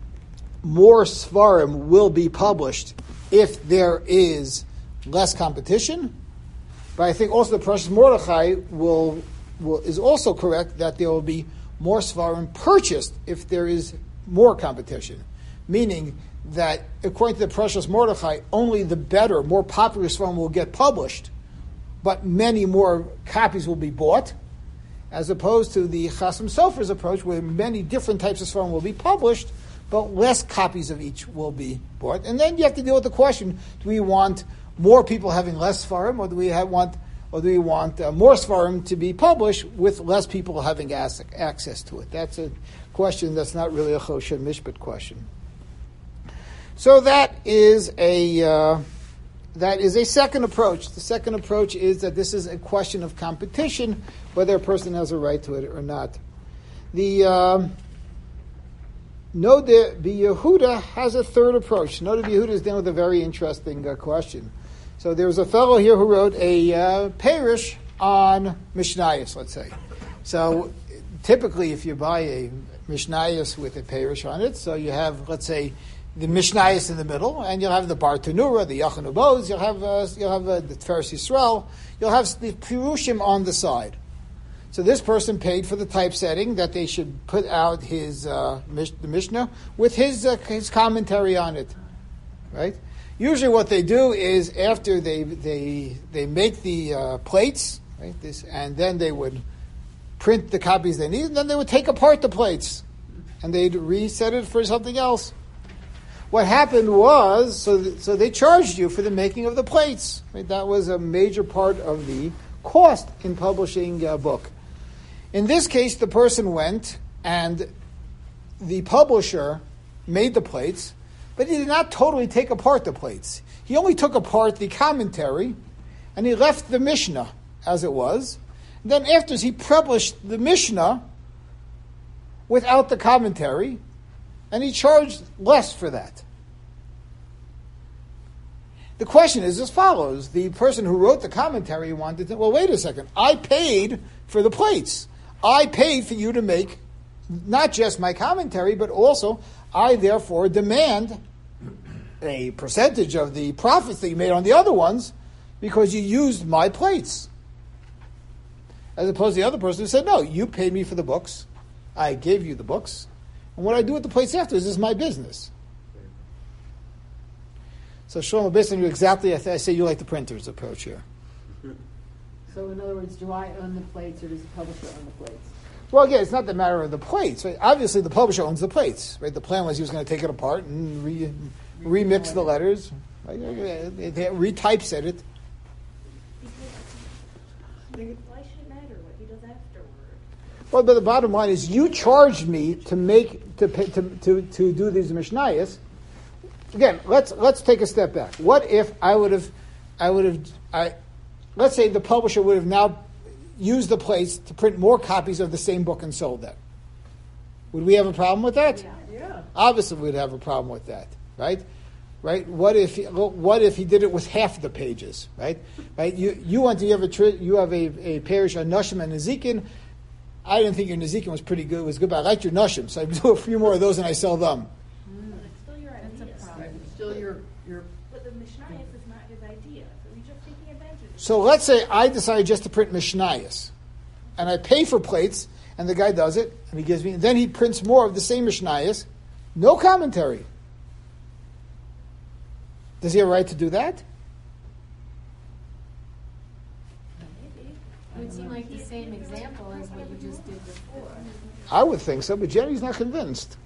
more Svarim will be published if there is less competition. But I think also the Precious Mordechai will... Well, is also correct that there will be more Svarim purchased if there is more competition. Meaning that, according to the Precious Mordechai, only the better, more popular Svarim will get published, but many more copies will be bought, as opposed to the Chasam Sofer's approach, where many different types of Svarim will be published, but less copies of each will be bought. And then you have to deal with the question, do we want more people having less Svarim, or do we have, want Or do we want uh, more Svarim to be published with less people having as- access to it? That's a question that's not really a Choshen Mishpat question. So that is a uh, that is a second approach. The second approach is that this is a question of competition, whether a person has a right to it or not. The um, Noda B'Yehuda has a third approach. Noda B'Yehuda is dealing with a very interesting uh, question. So there was a fellow here who wrote a uh, parish on Mishnayos, let's say. So typically if you buy a Mishnayos with a parish on it, so you have, let's say, the Mishnayos in the middle, and you'll have the Bar Tanura, the Yachan Uboz, you'll have, uh, you'll have uh, the Tiferes Yisrael, you'll have the Pirushim on the side. So this person paid for the typesetting that they should put out his uh, mish- the Mishnah with his uh, his commentary on it, right? Usually, what they do is after they they they make the uh, plates, right? This, and then they would print the copies they need, and then they would take apart the plates, and they'd reset it for something else. What happened was, so th- so they charged you for the making of the plates. Right? That was a major part of the cost in publishing a book. In this case, the person went and the publisher made the plates. But he did not totally take apart the plates. He only took apart the commentary, and he left the Mishnah as it was. And then after he published the Mishnah without the commentary, and he charged less for that. The question is as follows. The person who wrote the commentary wanted to, well, wait a second. I paid for the plates. I paid for you to make not just my commentary, but also I therefore demand a percentage of the profits that you made on the other ones because you used my plates. As opposed to the other person who said, no, you paid me for the books. I gave you the books. And what I do with the plates afterwards is my business. So Shlomo, based on you exactly, I, th- I say you like the printer's approach here. So in other words, do I own the plates or does the publisher own the plates? Well, again, it's not the matter of the plates. Right? Obviously, the publisher owns the plates. Right? The plan was he was going to take it apart and re- remix the letters, right? Retypeset it. Why should it matter what he does afterward? Well, but the bottom line is, you charged me to make to pay, to, to to do these mishnayos. Again, let's let's take a step back. What if I would have, I would have, I, let's say the publisher would have now used the plates to print more copies of the same book and sold them. Would we have a problem with that? Yeah. yeah. Obviously, we'd have a problem with that, right? Right? What if he, what if he did it with half the pages, right? Right? You you want to you have a tri- you have a, a parish on Nashim and Nezikin. I didn't think your Nezikin was pretty good. Was good, but I liked your Nashim, so I do a few more of those and I sell them. But it's still your idea. That's a problem. Still your, your, But the Mishnayos is not his idea, so he's just taking advantage of it. So let's say I decided just to print Mishnayos, and I pay for plates, and the guy does it, and he gives me, and then he prints more of the same Mishnayos, no commentary. Does he have a right to do that? Maybe. It would seem like the same example as what you just did before. I would think so, but Jerry's not convinced.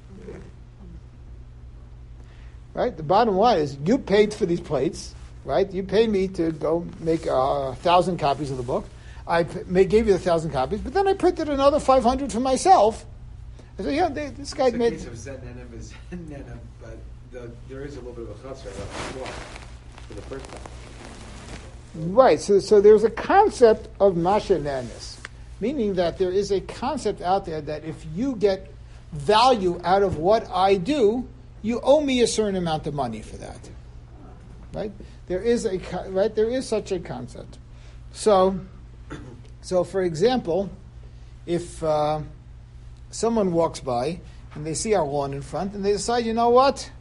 Right? The bottom line is, you paid for these plates, right? You paid me to go make a thousand copies of the book. I p- may, gave you the thousand copies, but then I printed another five hundred for myself. I said, yeah, they, this guy It's a made... case of Zetnenim is Zetnenim, but the, there is a little bit of a chutzner about the law for the first time. Right, so so there's a concept of mashenanis, meaning that there is a concept out there that if you get value out of what I do, you owe me a certain amount of money for that. Right? There is a co- right. There is such a concept. So, so for example, if uh, someone walks by and they see our lawn in front and they decide, you know what?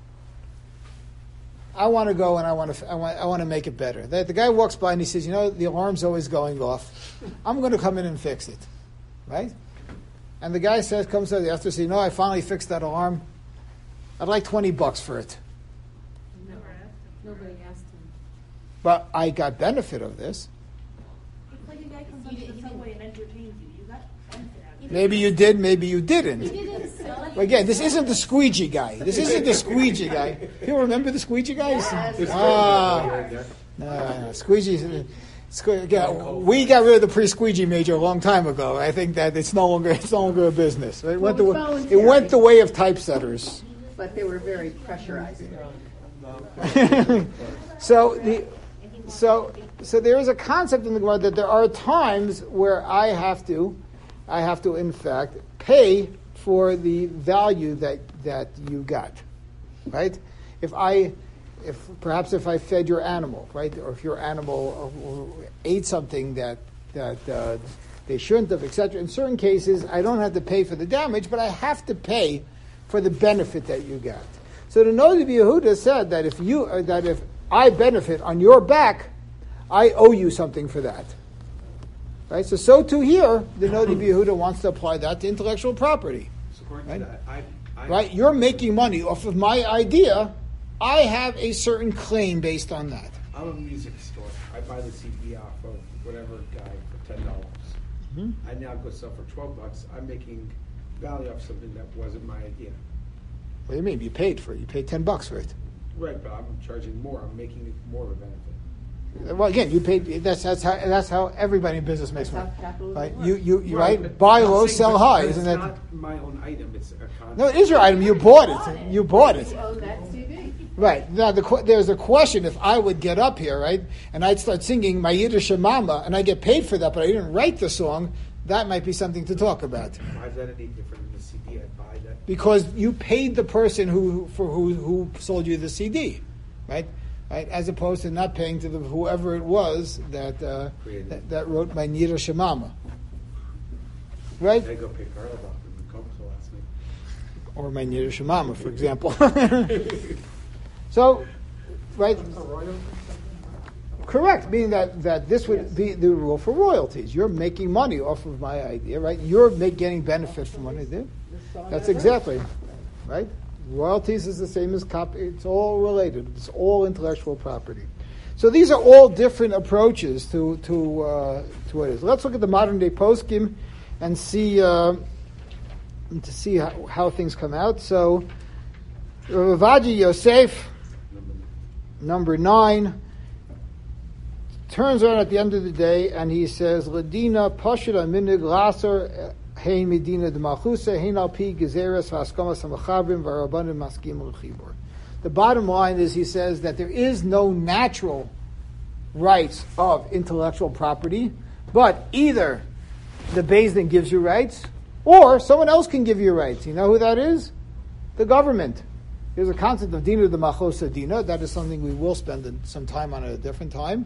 I want to go and I want to I want I want to make it better. The, the guy walks by and he says, you know, the alarm's always going off. I'm going to come in and fix it, right? And the guy says, comes out after says, you know, I finally fixed that alarm. I'd like twenty bucks for it. Never asked him. Nobody asked him. But I got benefit of this. It's like a guy comes onto the subway and entertains you. You got benefit out of it. Maybe you did, maybe you didn't. He didn't sell it. Again, this isn't the squeegee guy. This isn't the squeegee guy. You remember the squeegee guys? Ah, no, no, squeegee. sque- again, we got rid of the pre-squeegee major a long time ago. I think that it's no longer it's no longer a business. It went the Well, way, it's it voluntary. went the way of typesetters. but they were very pressurized. so the so so there is a concept in the Gemara that there are times where I have to I have to in fact pay for the value that that you got, right? If I if perhaps if I fed your animal, right, or if your animal ate something that that uh, they shouldn't have, et cetera. In certain cases, I don't have to pay for the damage, but I have to pay for the benefit that you got. So the Noda B'Yehuda said that if you uh, that if I benefit on your back, I owe you something for that. Right. So so too here, the Noda B'Yehuda wants to apply that to intellectual property. So according Right. to that, I, I, Right. You're making money off of my idea. I have a certain claim based on that. I'm a music store. I buy the C D off of whatever guy for ten dollars. Mhm. I now go sell for twelve bucks. I'm making value off something that wasn't my idea. What do you mean? You paid for it. You paid ten bucks for it. Right, but I'm charging more. I'm making it more of a benefit. Well, again, you paid. That's that's how that's how everybody in business makes That's money. how capitalism Right? works. You you you right? but Buy I'm low, saying sell that- high. but Isn't it's that? not my own item? It's a concept. No, it is your item. You bought it. You bought it. You own that C D. Right. Now, the, que- there's a question if I would get up here, right, and I'd start singing my Yiddish Mama, and I get paid for that, but I didn't write the song, that might be something to talk about. Why is that any different than the C D I buy that? Because you paid the person who for who, who sold you the C D, right? Right? As opposed to not paying to the, whoever it was that, uh, Created. that that wrote my Yiddish Mama. Right? I go pay Carla off in the Coca last night. Or my Yiddish Mama, for example. So, right? It's a royalty. Correct, meaning that, that this would Yes. be the rule for royalties. You're making money off of my idea, right? You're make, getting benefit from what I did. This song That's has exactly, right? Royalties is the same as copy. It's all related. It's all intellectual property. So these are all different approaches to to uh, to what it is. Let's look at the modern day poskim and see uh, to see how, how things come out. So Ravaji Yosef, number nine, turns around at the end of the day and he says, "Ladina pashut minig laser hein medina de malchusa hein al pi gezeres haskamas hamachabrim v'arabanim maskim l'chibur." The bottom line is, he says that there is no natural rights of intellectual property, but either the Beis Din gives you rights, or someone else can give you rights. You know who that is? The government. There's a concept of dina de machosa dina. That is something we will spend some time on at a different time.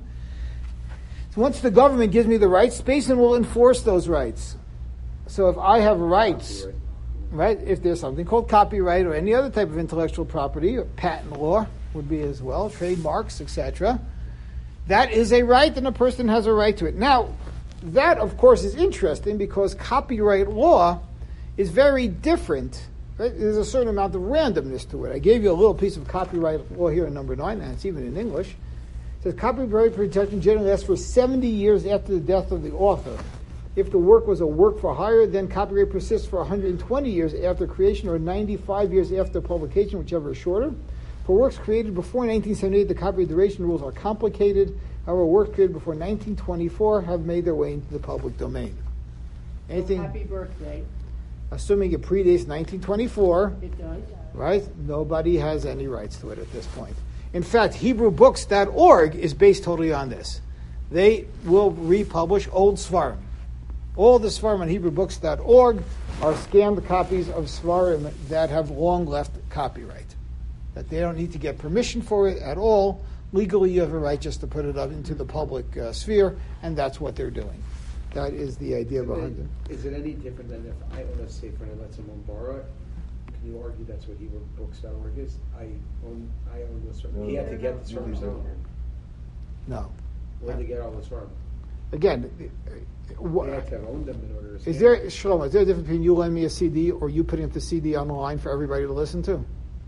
So once the government gives me the rights, Beis Din will enforce those rights. So if I have rights, right, if there's something called copyright or any other type of intellectual property, or patent law would be as well, trademarks, et cetera, that is a right and a person has a right to it. Now, that of course is interesting because copyright law is very different. Right? There's a certain amount of randomness to it. I gave you a little piece of copyright law here in number nine, and it's even in English. It says copyright protection generally lasts for seventy years after the death of the author. If the work was a work for hire, then copyright persists for one hundred twenty years after creation or ninety-five years after publication, whichever is shorter. For works created before nineteen seventy-eight, the copyright duration rules are complicated. However, works created before nineteen twenty-four have made their way into the public domain. So Anything, happy birthday. assuming it predates nineteen twenty-four, It does. right? Nobody has any rights to it at this point. In fact, Hebrew Books dot org is based totally on this. They will republish old Svarim. All the Svarim on Hebrew Books dot org are scanned copies of Svarim that have long left copyright. That they don't need to get permission for it at all. Legally, you have a right just to put it up into the public uh, sphere, and that's what they're doing. That is the idea behind it. Is it any different than if I own a safe and I let someone borrow it? Can you argue that's what Hebrew Books dot org is? I own, I own the Svarim. He had to get the Svarim zone. No. Where'd they get all the Svarim? Again, They what, had to have owned them in order to. is scan there, them. Shlomo, is there a difference between you lending me a C D or you putting up the C D on the line for everybody to listen to?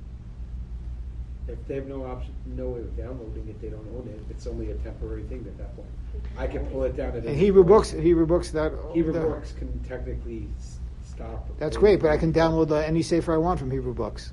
If they have no option, no way of downloading it, they don't own it. It's only a temporary thing at that point. I can pull it down at And any Hebrew point. Books, Hebrew Books that Hebrew that- Books can technically s- stop. That's great, but I can download uh, any safer I want from Hebrew Books.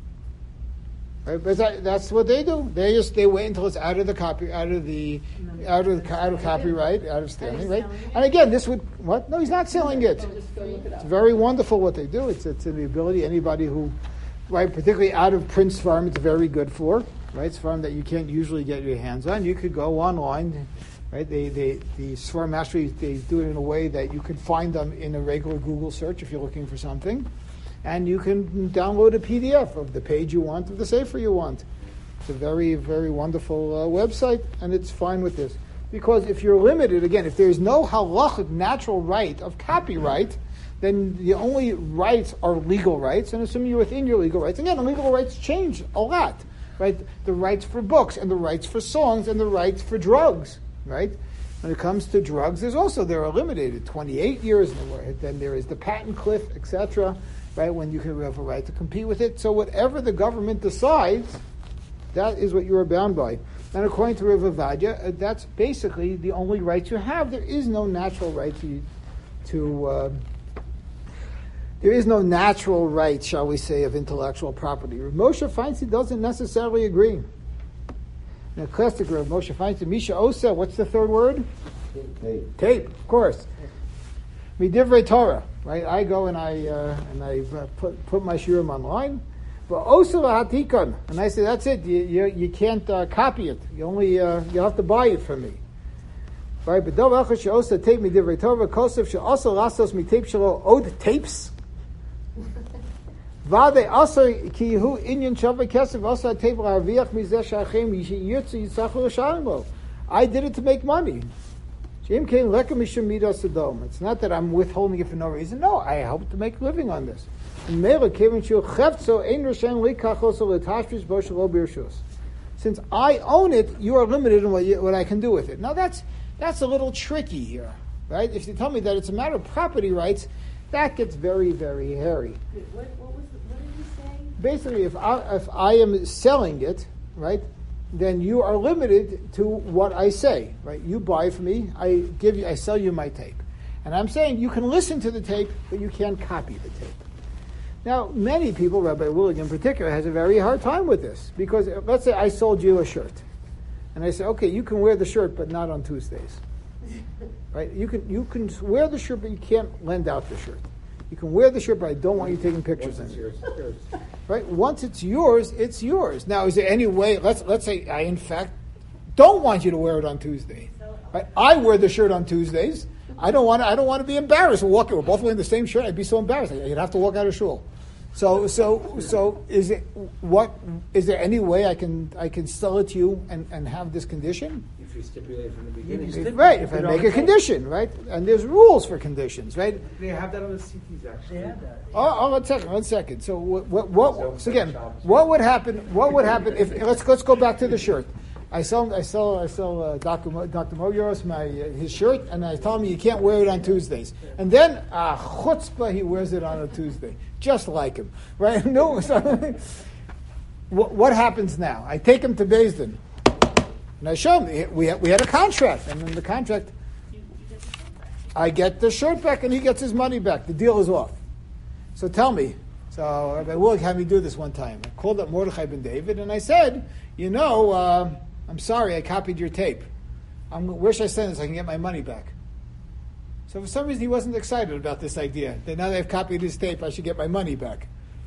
Right, but that, that's what they do. They just they wait until it's out of the copy, out of the, out of the, out of copyright, out of standing, right? And again, this would what? No, he's not selling it. So just go look it It's up. very wonderful what they do. It's it's the ability anybody who, right, particularly out of print farm, it's very good for, right? It's farm that you can't usually get your hands on. You could go online, right? They they the Svarim Mastery, they do it in a way that you can find them in a regular Google search if you're looking for something, and you can download a P D F of the page you want, of the sefer you want. It's a very, very wonderful uh, website, and it's fine with this. Because if you're limited, again, if there's no halachic natural right of copyright, then the only rights are legal rights, and assuming you're within your legal rights. Again, the legal rights change a lot, right? The rights for books, and the rights for songs, and the rights for drugs, right? When it comes to drugs, there's also, they're eliminated, twenty-eight years, and then there is the patent cliff, et cetera, right, when you can have a right to compete with it. So whatever the government decides, that is what you are bound by. And according to Rav Avadia, uh, that's basically the only right you have. There is no natural right to, to uh, there is no natural right, shall we say, of intellectual property. Rav Moshe Feinstein doesn't necessarily agree. In a classic Rav Moshe Feinstein, Misha Osa, what's the third word? Tape. Tape, of course. Midivrei Torah, right? I go and I uh, and I uh, put put my shiurim online. But Osa Hatikon, and I say that's it. You you, you can't uh, copy it. You only uh, you have to buy it from me. Right? But Dov Echad She'osa Tape Midivrei Torah Kosev She'osa Lasos Mitape Shelo Od Tapes. Vade Asa Ki Yehu Inyan Shavah Kesef Asa Tape La'Arviach Mizeh Shachem Yirtzu Yitzachur L'Shalom Lo. I did it to make money. It's not that I'm withholding it for no reason. No, I hope to make a living on this. So Since I own it, you are limited in what, you, what I can do with it. Now that's that's a little tricky here, right? If you tell me that it's a matter of property rights, that gets very, very hairy. What, what was, the, what did you say? Basically, if I, if I am selling it, right, then you are limited to what I say, right? You buy from me, I give you, I sell you my tape. And I'm saying you can listen to the tape, but you can't copy the tape. Now, many people, Rabbi Willig in particular, has a very hard time with this. Because let's say I sold you a shirt. And I say, okay, you can wear the shirt, but not on Tuesdays. Right? You can you can wear the shirt, but you can't lend out the shirt. You can wear the shirt, but I don't want you taking pictures in it. Yours, it's yours. Right? Once it's yours, it's yours. Now, is there any way, let's let's say I, in fact, don't want you to wear it on Tuesday. Right? I wear the shirt on Tuesdays. I don't want to, I don't want to be embarrassed. We're walking, we're both wearing the same shirt. I'd be so embarrassed. You'd have to walk out of shul. So, so, so, is it what? Is there any way I can I can sell it to you and, and have this condition? If you stipulate from the beginning. If, right. If I make a condition, right, and there's rules for conditions, right? They have that on the C Ts actually. They have that. Oh, oh, one second, one second. So, what? What? what so again, what would happen? What would happen if? Let's let's go back to the shirt. I sell I sell I sell uh, Doctor Mo, Doctor Mogiros my uh, his shirt, and I tell him you can't wear it on Tuesdays. And then ah uh, chutzpah, he wears it on a Tuesday, just like him, right? No. So, what, what happens now? I take him to Beis Din, and I show him we had, we had a contract, and in the contract, I get the shirt back, and he gets his money back. The deal is off. So tell me. So Rabbi Willig had me do this one time. I called up Mordechai ben David, and I said, you know. Uh, I'm sorry, I copied your tape. I'm, where should I send this so I can get my money back? So for some reason he wasn't excited about this idea, that now that I've copied his tape, I should get my money back.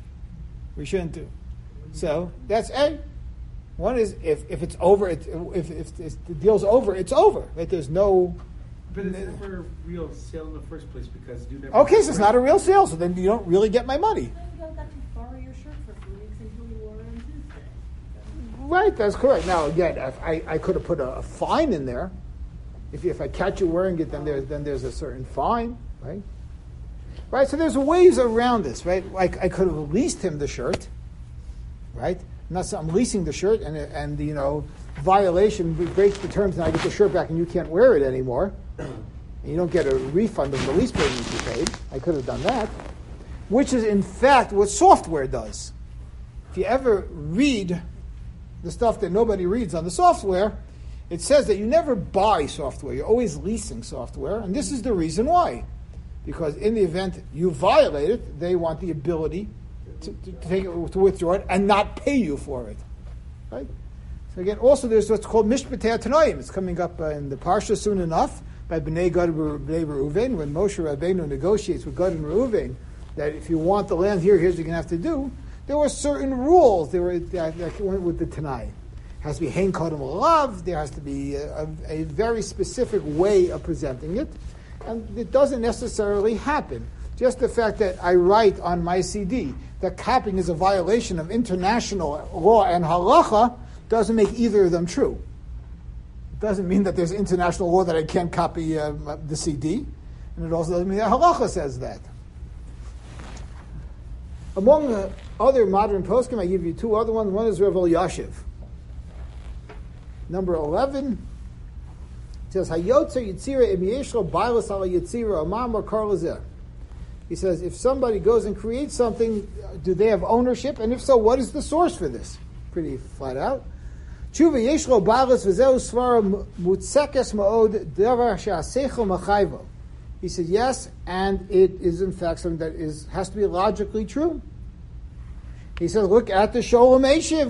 We shouldn't do. So that's A. One is if, if it's over, it, if, if, if the deal's over, it's over. Right? There's no... But it's never a real sale in the first place because you never... Okay, so it's not a real sale, so then you don't really get my money. Then you got to borrow your shirt for three weeks until you wore it on Tuesday. Right, that's correct. Now, again, if I, I could have put a, a fine in there. If if I catch you wearing it, then there's then there's a certain fine, right? Right. So there's ways around this, right? Like I could have leased him the shirt, right? Not so I'm leasing the shirt, and and you know violation breaks the terms, and I get the shirt back, and you can't wear it anymore, and you don't get a refund of the lease payment you paid. I could have done that, which is in fact what software does. If you ever read the stuff that nobody reads on the software, it says that you never buy software. You're always leasing software. And this is the reason why. Because in the event you violate it, they want the ability to, to, to take it, to withdraw it and not pay you for it. Right? So again, also there's what's called Mishpatei Tanoim. It's coming up uh, in the Parsha soon enough by Bnei Gad and Bnei Reuven, when Moshe Rabbeinu negotiates with Gad and Reuven that if you want the land here, here's what you're going to have to do. There were certain rules there were, that, that went with the Tanai. It has to be Hein Kodem Lav. There has to be a, a, a very specific way of presenting it. And it doesn't necessarily happen. Just the fact that I write on my C D that copying is a violation of international law and halacha doesn't make either of them true. It doesn't mean that there's international law that I can't copy uh, the C D. And it also doesn't mean that halacha says that. Among the other modern poskim, I give you two other ones. One is Rav Elyashiv. Number eleven, it says, Hayotzer Yitzira im yeshlo bailas ala Yitzira amam or karlazer. He says, if somebody goes and creates something, do they have ownership? And if so, what is the source for this? Pretty flat out. Tshuva yeshlo bailas v'zeu svara mutzekes ma'od davar she'aseichel machayvo. He said, yes, and it is in fact something that is has to be logically true. He says, look at the Sholem Eshiv.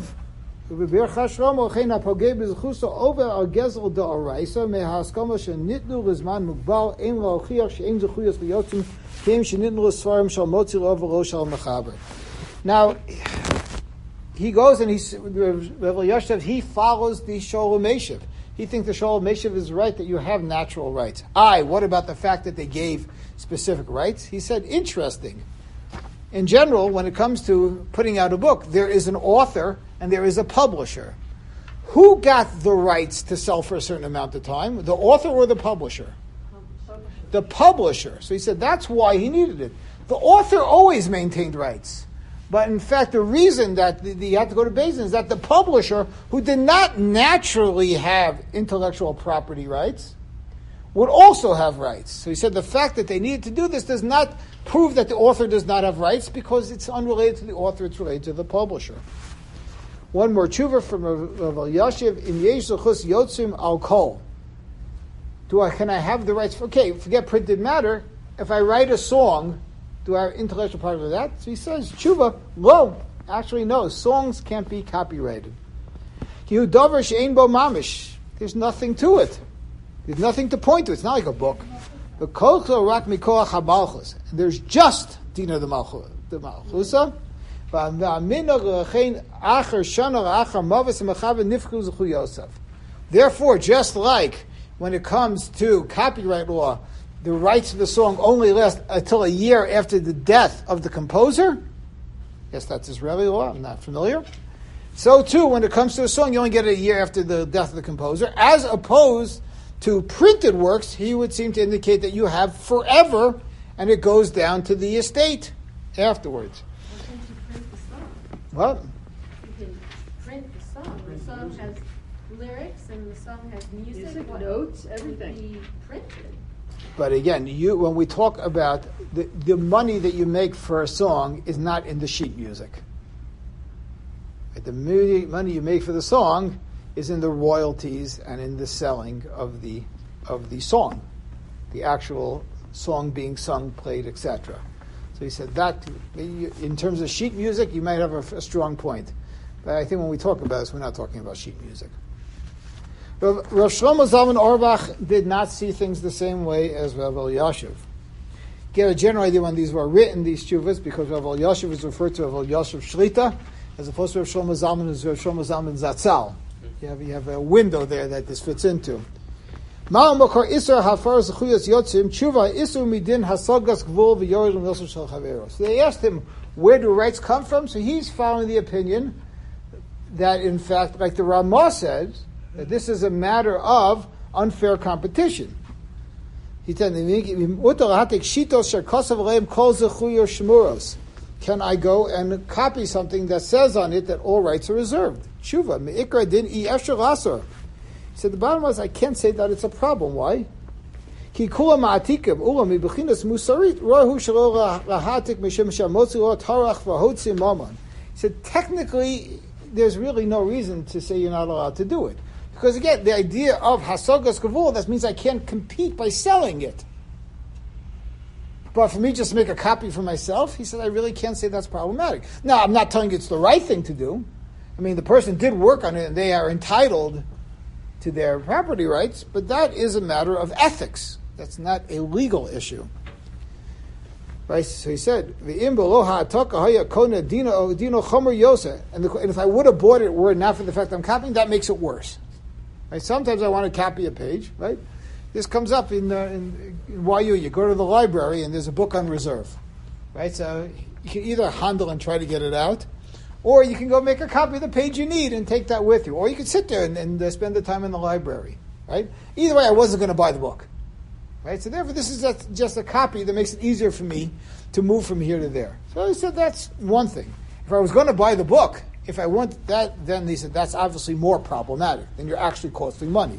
Now, he goes and he's, Rav Elyashiv, he follows the Sholem Eshiv. He thinks the Sholem Eshiv is right that you have natural rights. I, what about the fact that they gave specific rights? He said, interesting. In general, when it comes to putting out a book, there is an author and there is a publisher. Who got the rights to sell for a certain amount of time? The author or the publisher? Publisher. The publisher. So he said that's why he needed it. The author always maintained rights. But in fact, the reason that the, the, you have to go to Beis Din is that the publisher, who did not naturally have intellectual property rights, would also have rights. So he said the fact that they needed to do this does not prove that the author does not have rights, because it's unrelated to the author, it's related to the publisher. One more tshuva from Rav Elyashiv, in Yesh Zechus Yotzim Al Kol. Do I, can I have the rights? Okay, forget printed matter. If I write a song, do I have intellectual property of that? So he says, tshuva, lo. Actually, no. Songs can't be copyrighted. There's nothing to it. There's nothing to point to. It's not like a book. There's just Dina the Malchusa. Therefore, just like when it comes to copyright law, the rights of the song only last until a year after the death of the composer. Yes, that's Israeli law. I'm not familiar. So too, when it comes to a song, you only get it a year after the death of the composer. As opposed to printed works, he would seem to indicate that you have forever, and it goes down to the estate afterwards. Why can't you print the song? What? You can print the song. The song has lyrics and the song has music. Music, What notes, would everything. be printed. But again, you when we talk about the, the money that you make for a song is not in the sheet music. Right? The mu- money you make for the song is in the royalties and in the selling of the of the song, the actual song being sung, played, et cetera. So he said that in terms of sheet music, you might have a, a strong point. But I think when we talk about this, we're not talking about sheet music. Rav Rav Shlomo Zalman Auerbach did not see things the same way as Rav Elyashiv. Get a general idea when these were written, these tshuvas, because Rav Elyashiv is referred to Rav Elyashiv Shlita, as opposed to Rav Shlomo Zalman as Rav Shlomo Zalman Zatzal. You have, you have a window there that this fits into. So they asked him, where do rights come from? So he's following the opinion that, in fact, like the Ramah says, that this is a matter of unfair competition. He said, can I go and copy something that says on it that all rights are reserved? Tshuva, me'ikra din I efshar lasor. He said, the bottom line is, I can't say that it's a problem. Why? Ki kula ma'atikim ula mi'bechinas musarit rohu shelo rahatik mishim shamotzi lo tarach v'hotzi maman. He said, technically, there's really no reason to say you're not allowed to do it. Because again, the idea of hasagas kavul, that means I can't compete by selling it. But for me just to make a copy for myself, he said, I really can't say that's problematic. Now, I'm not telling you it's the right thing to do. I mean, the person did work on it and they are entitled to their property rights, but that is a matter of ethics. That's not a legal issue. Right? So he said, and if I would have bought it were it not for the fact I'm copying, that makes it worse. Right? Sometimes I want to copy a page, right? This comes up in, uh, in, in Y U. You go to the library and there's a book on reserve, right? So you can either handle and try to get it out, or you can go make a copy of the page you need and take that with you, or you can sit there and, and uh, spend the time in the library, right? Either way, I wasn't going to buy the book, right? So therefore, this is just, just a copy that makes it easier for me to move from here to there. So he said that's one thing. If I was going to buy the book, if I want that, then he said that's obviously more problematic. Then you're actually costing money.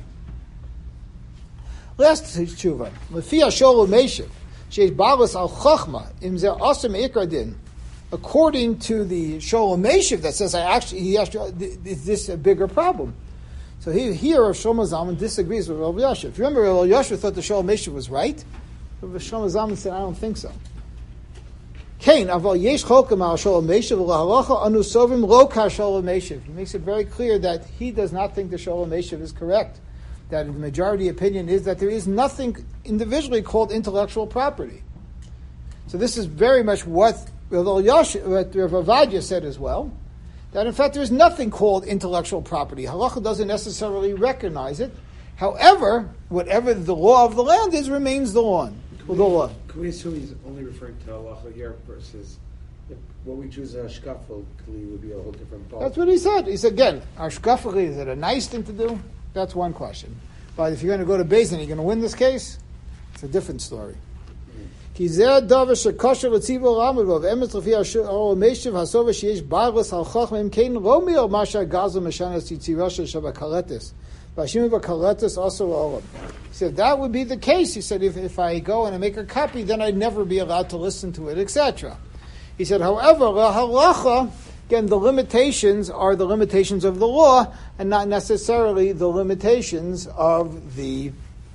Last tshuva, Lefia Shol Meishiv, Sheish Balas Al Chachma Im Zer Asem Ikradin. According to the Shol Meishiv that says I actually he actually is this a bigger problem? So he, here Rav Shlomo Zalman disagrees with Rav Elyashiv. Remember, Rav Elyashiv thought the Shol Meishiv was right. Rav Shlomo Zalman said I don't think so. Kain aval yesh chokem al Shol Meishiv lahalacha anu sovim lo ka Shol Meishiv. He makes it very clear that he does not think the Shol Meishiv is correct. That the majority opinion is that there is nothing individually called intellectual property. So this is very much what Rav Elyashiv, what Rav Avadia said as well, that in fact there is nothing called intellectual property. Halacha doesn't necessarily recognize it. However, whatever the law of the land is remains the law. Can we, the law. Can we assume he's only referring to halacha here versus if what we choose as shkafli would be a whole different ball? That's what he said. He said again, our shkafli, is it a nice thing to do? That's one question. But if you're going to go to Beis Din, you're going to win this case, it's a different story. כי זה הדבר שקושר לציבור העם ובו, ואמץ לפי האור המשב הסובה שיש בעלס על חוכמה, אם כן לא אומר מה שהגזל משנה יצירה של שבקרטס. והשימוש בקרטס also לאורם. He said, that would be the case. He said, if, if I go and I make a copy, then I'd never be allowed to listen to it, et cetera. He said, however, halacha, again, the limitations are the limitations of the law and not necessarily the limitations of the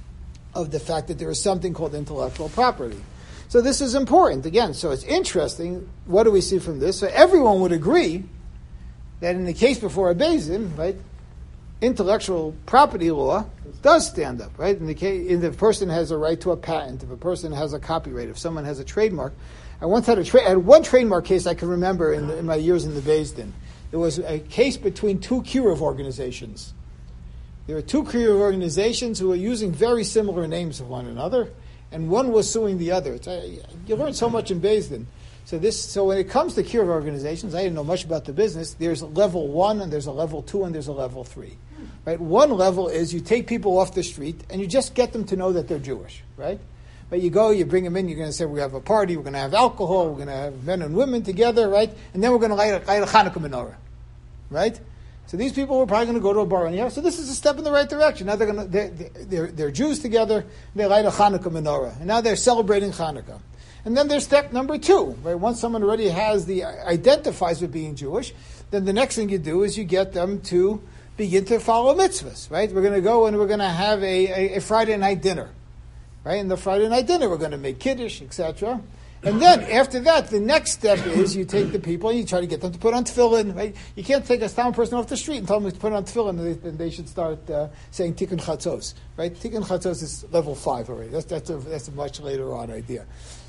of the fact that there is something called intellectual property. So this is important. Again, so it's interesting. What do we see from this? So everyone would agree that in the case before a Beis Din, right, intellectual property law does stand up, right? In the case, if the person has a right to a patent, if a person has a copyright, if someone has a trademark. I once had a tra- I had one trademark case I can remember in, the, in my years in the Beis Din. There was a case between two kiruv organizations. There were two kiruv organizations who were using very similar names of one another, and one was suing the other. It's, uh, you learn so much in Beis Din. So this, so when it comes to kiruv organizations, I didn't know much about the business. There's a level one, and there's a level two, and there's a level three. Right? One level is you take people off the street, and you just get them to know that they're Jewish, right? But you go, you bring them in, you're going to say, we have a party, we're going to have alcohol, we're going to have men and women together, right? And then we're going to light a, light a Hanukkah menorah, right? So these people are probably going to go to a bar anyhow. So this is a step in the right direction. Now they're going to, they're, they're, they're Jews together, they light a Hanukkah menorah. And now they're celebrating Hanukkah. And then there's step number two, right? Once someone already has the, identifies with being Jewish, then the next thing you do is you get them to begin to follow mitzvahs, right? We're going to go and we're going to have a, a, a Friday night dinner. Right, and the Friday night dinner, we're going to make kiddush, et cetera. And then after that, the next step is you take the people and you try to get them to put on tefillin. Right, you can't take a stam person off the street and tell them to put on tefillin, and they, and they should start uh, saying tikkun chatzos. Right, tikkun chatzos is level five already. That's that's a that's a much later on idea.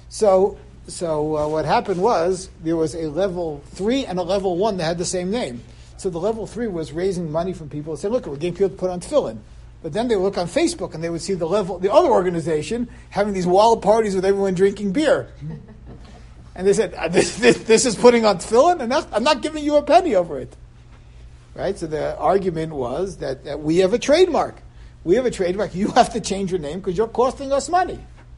So so uh, what happened was there was a level three and a level one that had the same name. So the level three was raising money from people and said, look, we're getting people to put on tefillin. But then they would look on Facebook and they would see the level, the other organization having these wild parties with everyone drinking beer. And they said, this, this, this is putting on tefillin, and that's, I'm not giving you a penny over it. Right? So the argument was that, that we have a trademark. We have a trademark. You have to change your name because you're costing us money.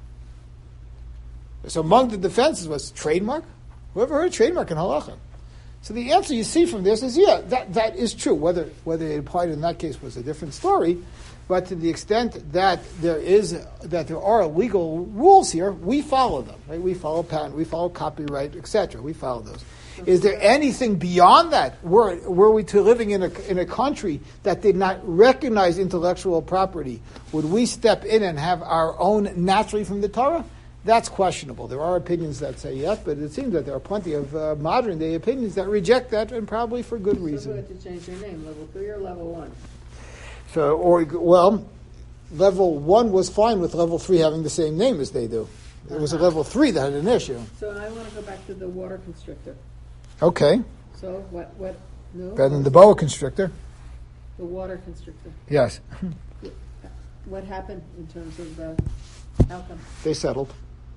So among the defenses was trademark. Whoever heard trademark in halacha? So the answer you see from this is, yeah, that, that is true. Whether whether it applied in that case was a different story. But to the extent that there is that there are legal rules here, we follow them. Right? We follow patent, we follow copyright, et cetera. We follow those. Is there anything beyond that? Were were we to living in a in a country that did not recognize intellectual property? Would we step in and have our own naturally from the Torah? That's questionable. There are opinions that say yes, but it seems that there are plenty of uh, modern day opinions that reject that, and probably for good reason. So who had to change their name, level three or level one? So, or well, level one was fine with level three having the same name as they do. It was a level three that had an issue. So I want to go back to the water constrictor. Okay. So what? What? No. Better than the boa constrictor. The water constrictor. Yes. What happened in terms of the outcome? They settled.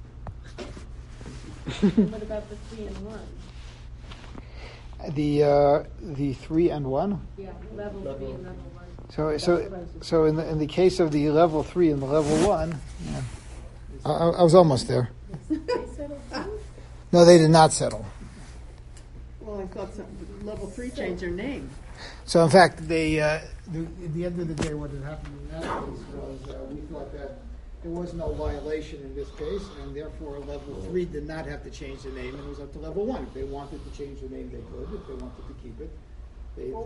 What about the three and one? The uh, the three and one. Yeah, level three and level one. So so so in the in the case of the level three and the level one, yeah, I, I was almost there. They settled too? No, they did not settle. Well, I thought some, level three changed their name. So in fact, they uh, the, at the end of the day, what had happened in that case was uh, we thought that there was no violation in this case, and therefore level three did not have to change the name, and it was up to level one. If they wanted to change the name, they could. If they wanted to keep it, they.